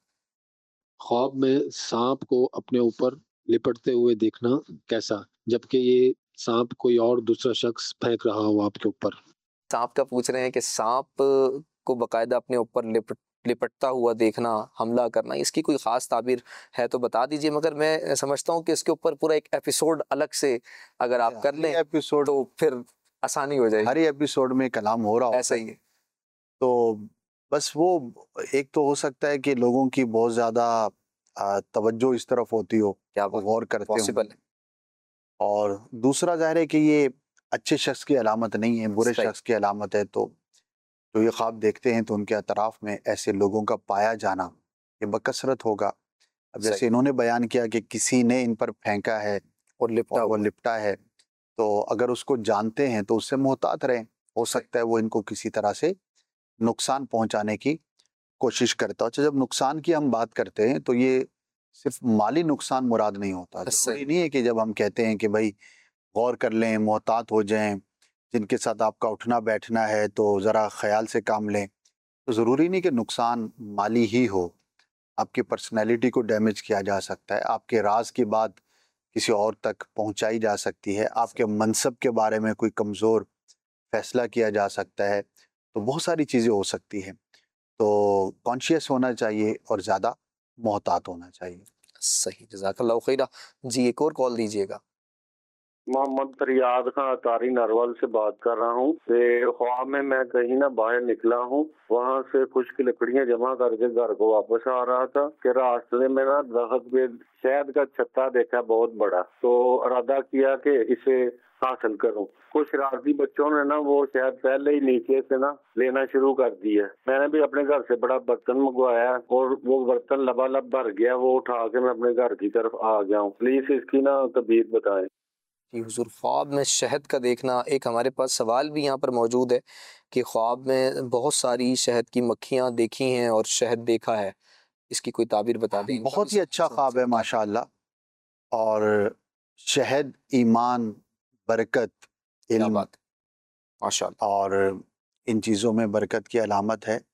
خواب میں سانپ کو اپنے اوپر لپٹتے ہوئے دیکھنا کیسا، جبکہ یہ سانپ کوئی اور دوسرا شخص پھینک رہا ہو آپ کے اوپر؟
سانپ کا پوچھ رہے ہیں کہ سانپ کو باقاعدہ اپنے اوپر لپٹ لپٹتا ہوا دیکھنا، حملہ کرنا، اس کی کوئی خاص تعبیر ہے تو بتا دیجئے، مگر میں سمجھتا ہوں کہ اس کے اوپر پورا ایک ایپیسوڈ الگ سے اگر آپ کر لیں
ایپیسوڈ
تو پھر آسانی ہو جائے۔
ہر ایپیسوڈ میں کلام ہو رہا ہوتا
ایسا ہی ہے،
تو بس وہ ایک تو ہو سکتا ہے کہ لوگوں کی بہت زیادہ آ، توجہ اس طرف ہوتی ہو،
کیا
وہ غور کرتے ہوں،
پاسبل ہے؟
اور دوسرا ظاہر ہے کہ یہ اچھے شخص کی علامت نہیں ہے، برے
صحیح،
شخص کی علامت ہے۔ تو جو یہ خواب دیکھتے ہیں تو ان کے اطراف میں ایسے لوگوں کا پایا جانا یہ بکثرت ہوگا۔ اب جیسے
صحیح،
انہوں نے بیان کیا کہ کسی نے ان پر پھینکا ہے
اور لپٹا
اور وہ
ہوا،
لپٹا ہے، تو اگر اس کو جانتے ہیں تو اس سے محتاط رہیں، ہو سکتا ہے وہ ان کو کسی طرح سے نقصان پہنچانے کی کوشش کرتا ہو۔ اچھا، جب نقصان کی ہم بات کرتے ہیں تو یہ صرف مالی نقصان مراد نہیں ہوتا۔ ضروری نہیں ہے کہ جب ہم کہتے ہیں کہ بھائی غور کر لیں، محتاط ہو جائیں، جن کے ساتھ آپ کا اٹھنا بیٹھنا ہے تو ذرا خیال سے کام لیں، تو ضروری نہیں کہ نقصان مالی ہی ہو۔ آپ کی پرسنالٹی کو ڈیمیج کیا جا سکتا ہے، آپ کے راز کی بات کسی اور تک پہنچائی جا سکتی ہے، آپ کے منصب کے بارے میں کوئی کمزور فیصلہ کیا جا سکتا ہے، تو بہت ساری چیزیں ہو سکتی ہیں۔ تو کانشیس ہونا چاہیے اور زیادہ محتاط ہونا چاہیے۔
صحیح، جزاک اللہ خیرہ۔ جی ایک اور کال دیجیے گا۔
محمد فریاد خان اطاری نروال سے بات کر رہا ہوں کہ خواب میں میں کہیں نہ باہر نکلا ہوں، وہاں سے خشک لکڑیاں جمع کر کے گھر کو واپس آ رہا تھا کہ راستے میں نا درخت پہ شہد کا چھتا دیکھا بہت بڑا، تو ارادہ کیا کہ اسے حاصل کروں۔ کچھ شرارتی بچوں نے نا وہ شہد پہلے ہی نیچے سے نا لینا شروع کر دیا۔ میں نے بھی اپنے گھر سے بڑا برتن منگوایا اور وہ برتن لبالب بھر گیا، وہ اٹھا کے میں اپنے گھر کی طرف آ گیا ہوں۔ پلیز اس کی نا تبییر بتائیں۔
جی حضور، خواب میں شہد کا دیکھنا، ایک ہمارے پاس سوال بھی یہاں پر موجود ہے کہ خواب میں بہت ساری شہد کی مکھیاں دیکھی ہیں اور شہد دیکھا ہے، اس کی کوئی تعبیر بتا دیں۔
بہت ہی اچھا خواب ہے ماشاءاللہ، اور شہد ایمان، برکت،
کیا
علم
بات ہے، ماشاءاللہ۔
اور ان چیزوں میں برکت کی علامت ہے۔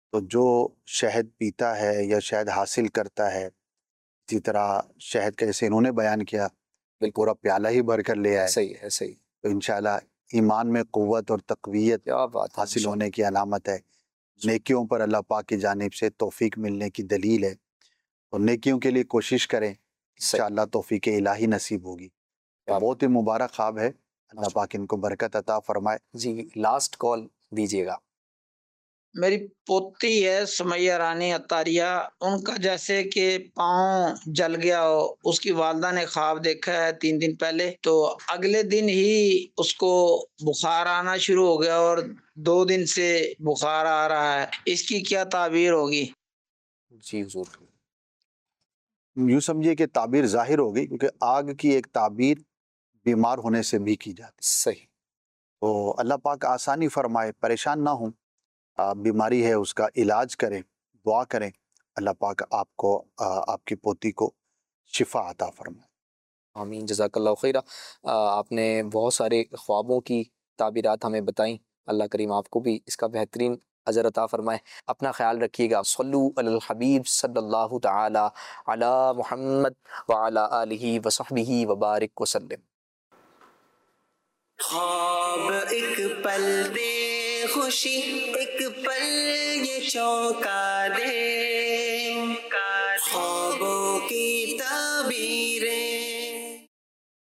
تو جو شہد پیتا ہے یا شہد حاصل کرتا ہے، اسی طرح شہد کا جیسے انہوں نے بیان کیا پورا پیالہ ہی بھر کر لے آئے،
صحیح ہے، صحیح،
تو انشاءاللہ ایمان میں قوت اور تقویت
کیا بات ہے،
حاصل ہونے کی علامت ہے، نیکیوں پر اللہ پاک کی جانب سے توفیق ملنے کی دلیل ہے، اور نیکیوں کے لیے کوشش کریں، انشاءاللہ توفیق الہی نصیب ہوگی۔ تو بہت ہی مبارک خواب ہے، اللہ پاک ان کو برکت عطا فرمائے۔
جی لاسٹ کال دیجیے گا۔
میری پوتی ہے سمیہ رانی عطاریہ، ان کا جیسے کہ پاؤں جل گیا ہو، اس کی والدہ نے خواب دیکھا ہے تین دن پہلے، تو اگلے دن ہی اس کو بخار آنا شروع ہو گیا اور دو دن سے بخار آ رہا ہے، اس کی کیا تعبیر ہوگی؟
جی حضور،
یوں سمجھیے کہ تعبیر ظاہر ہوگی، کیونکہ آگ کی ایک تعبیر بیمار ہونے سے بھی کی جاتی،
صحیح،
تو اللہ پاک آسانی فرمائے، پریشان نہ ہوں، بیماری ہے اس کا علاج کریں، دعا کریں، اللہ پاک آپ کو آپ کی پوتی کو شفا عطا فرمائے۔
آمین، جزاک اللہ خیرہ۔ آپ نے بہت سارے خوابوں کی تعبیرات ہمیں بتائیں، اللہ کریم آپ کو بھی اس کا بہترین اجر عطا فرمائے۔ اپنا خیال رکھیے گا۔ صلو علی الحبیب صلی اللہ تعالی علی محمد وعلی آلہ وصحبہ وبارک وسلم۔
خواب ایک پل دے خوشی، ایک پل یہ چونکا دے،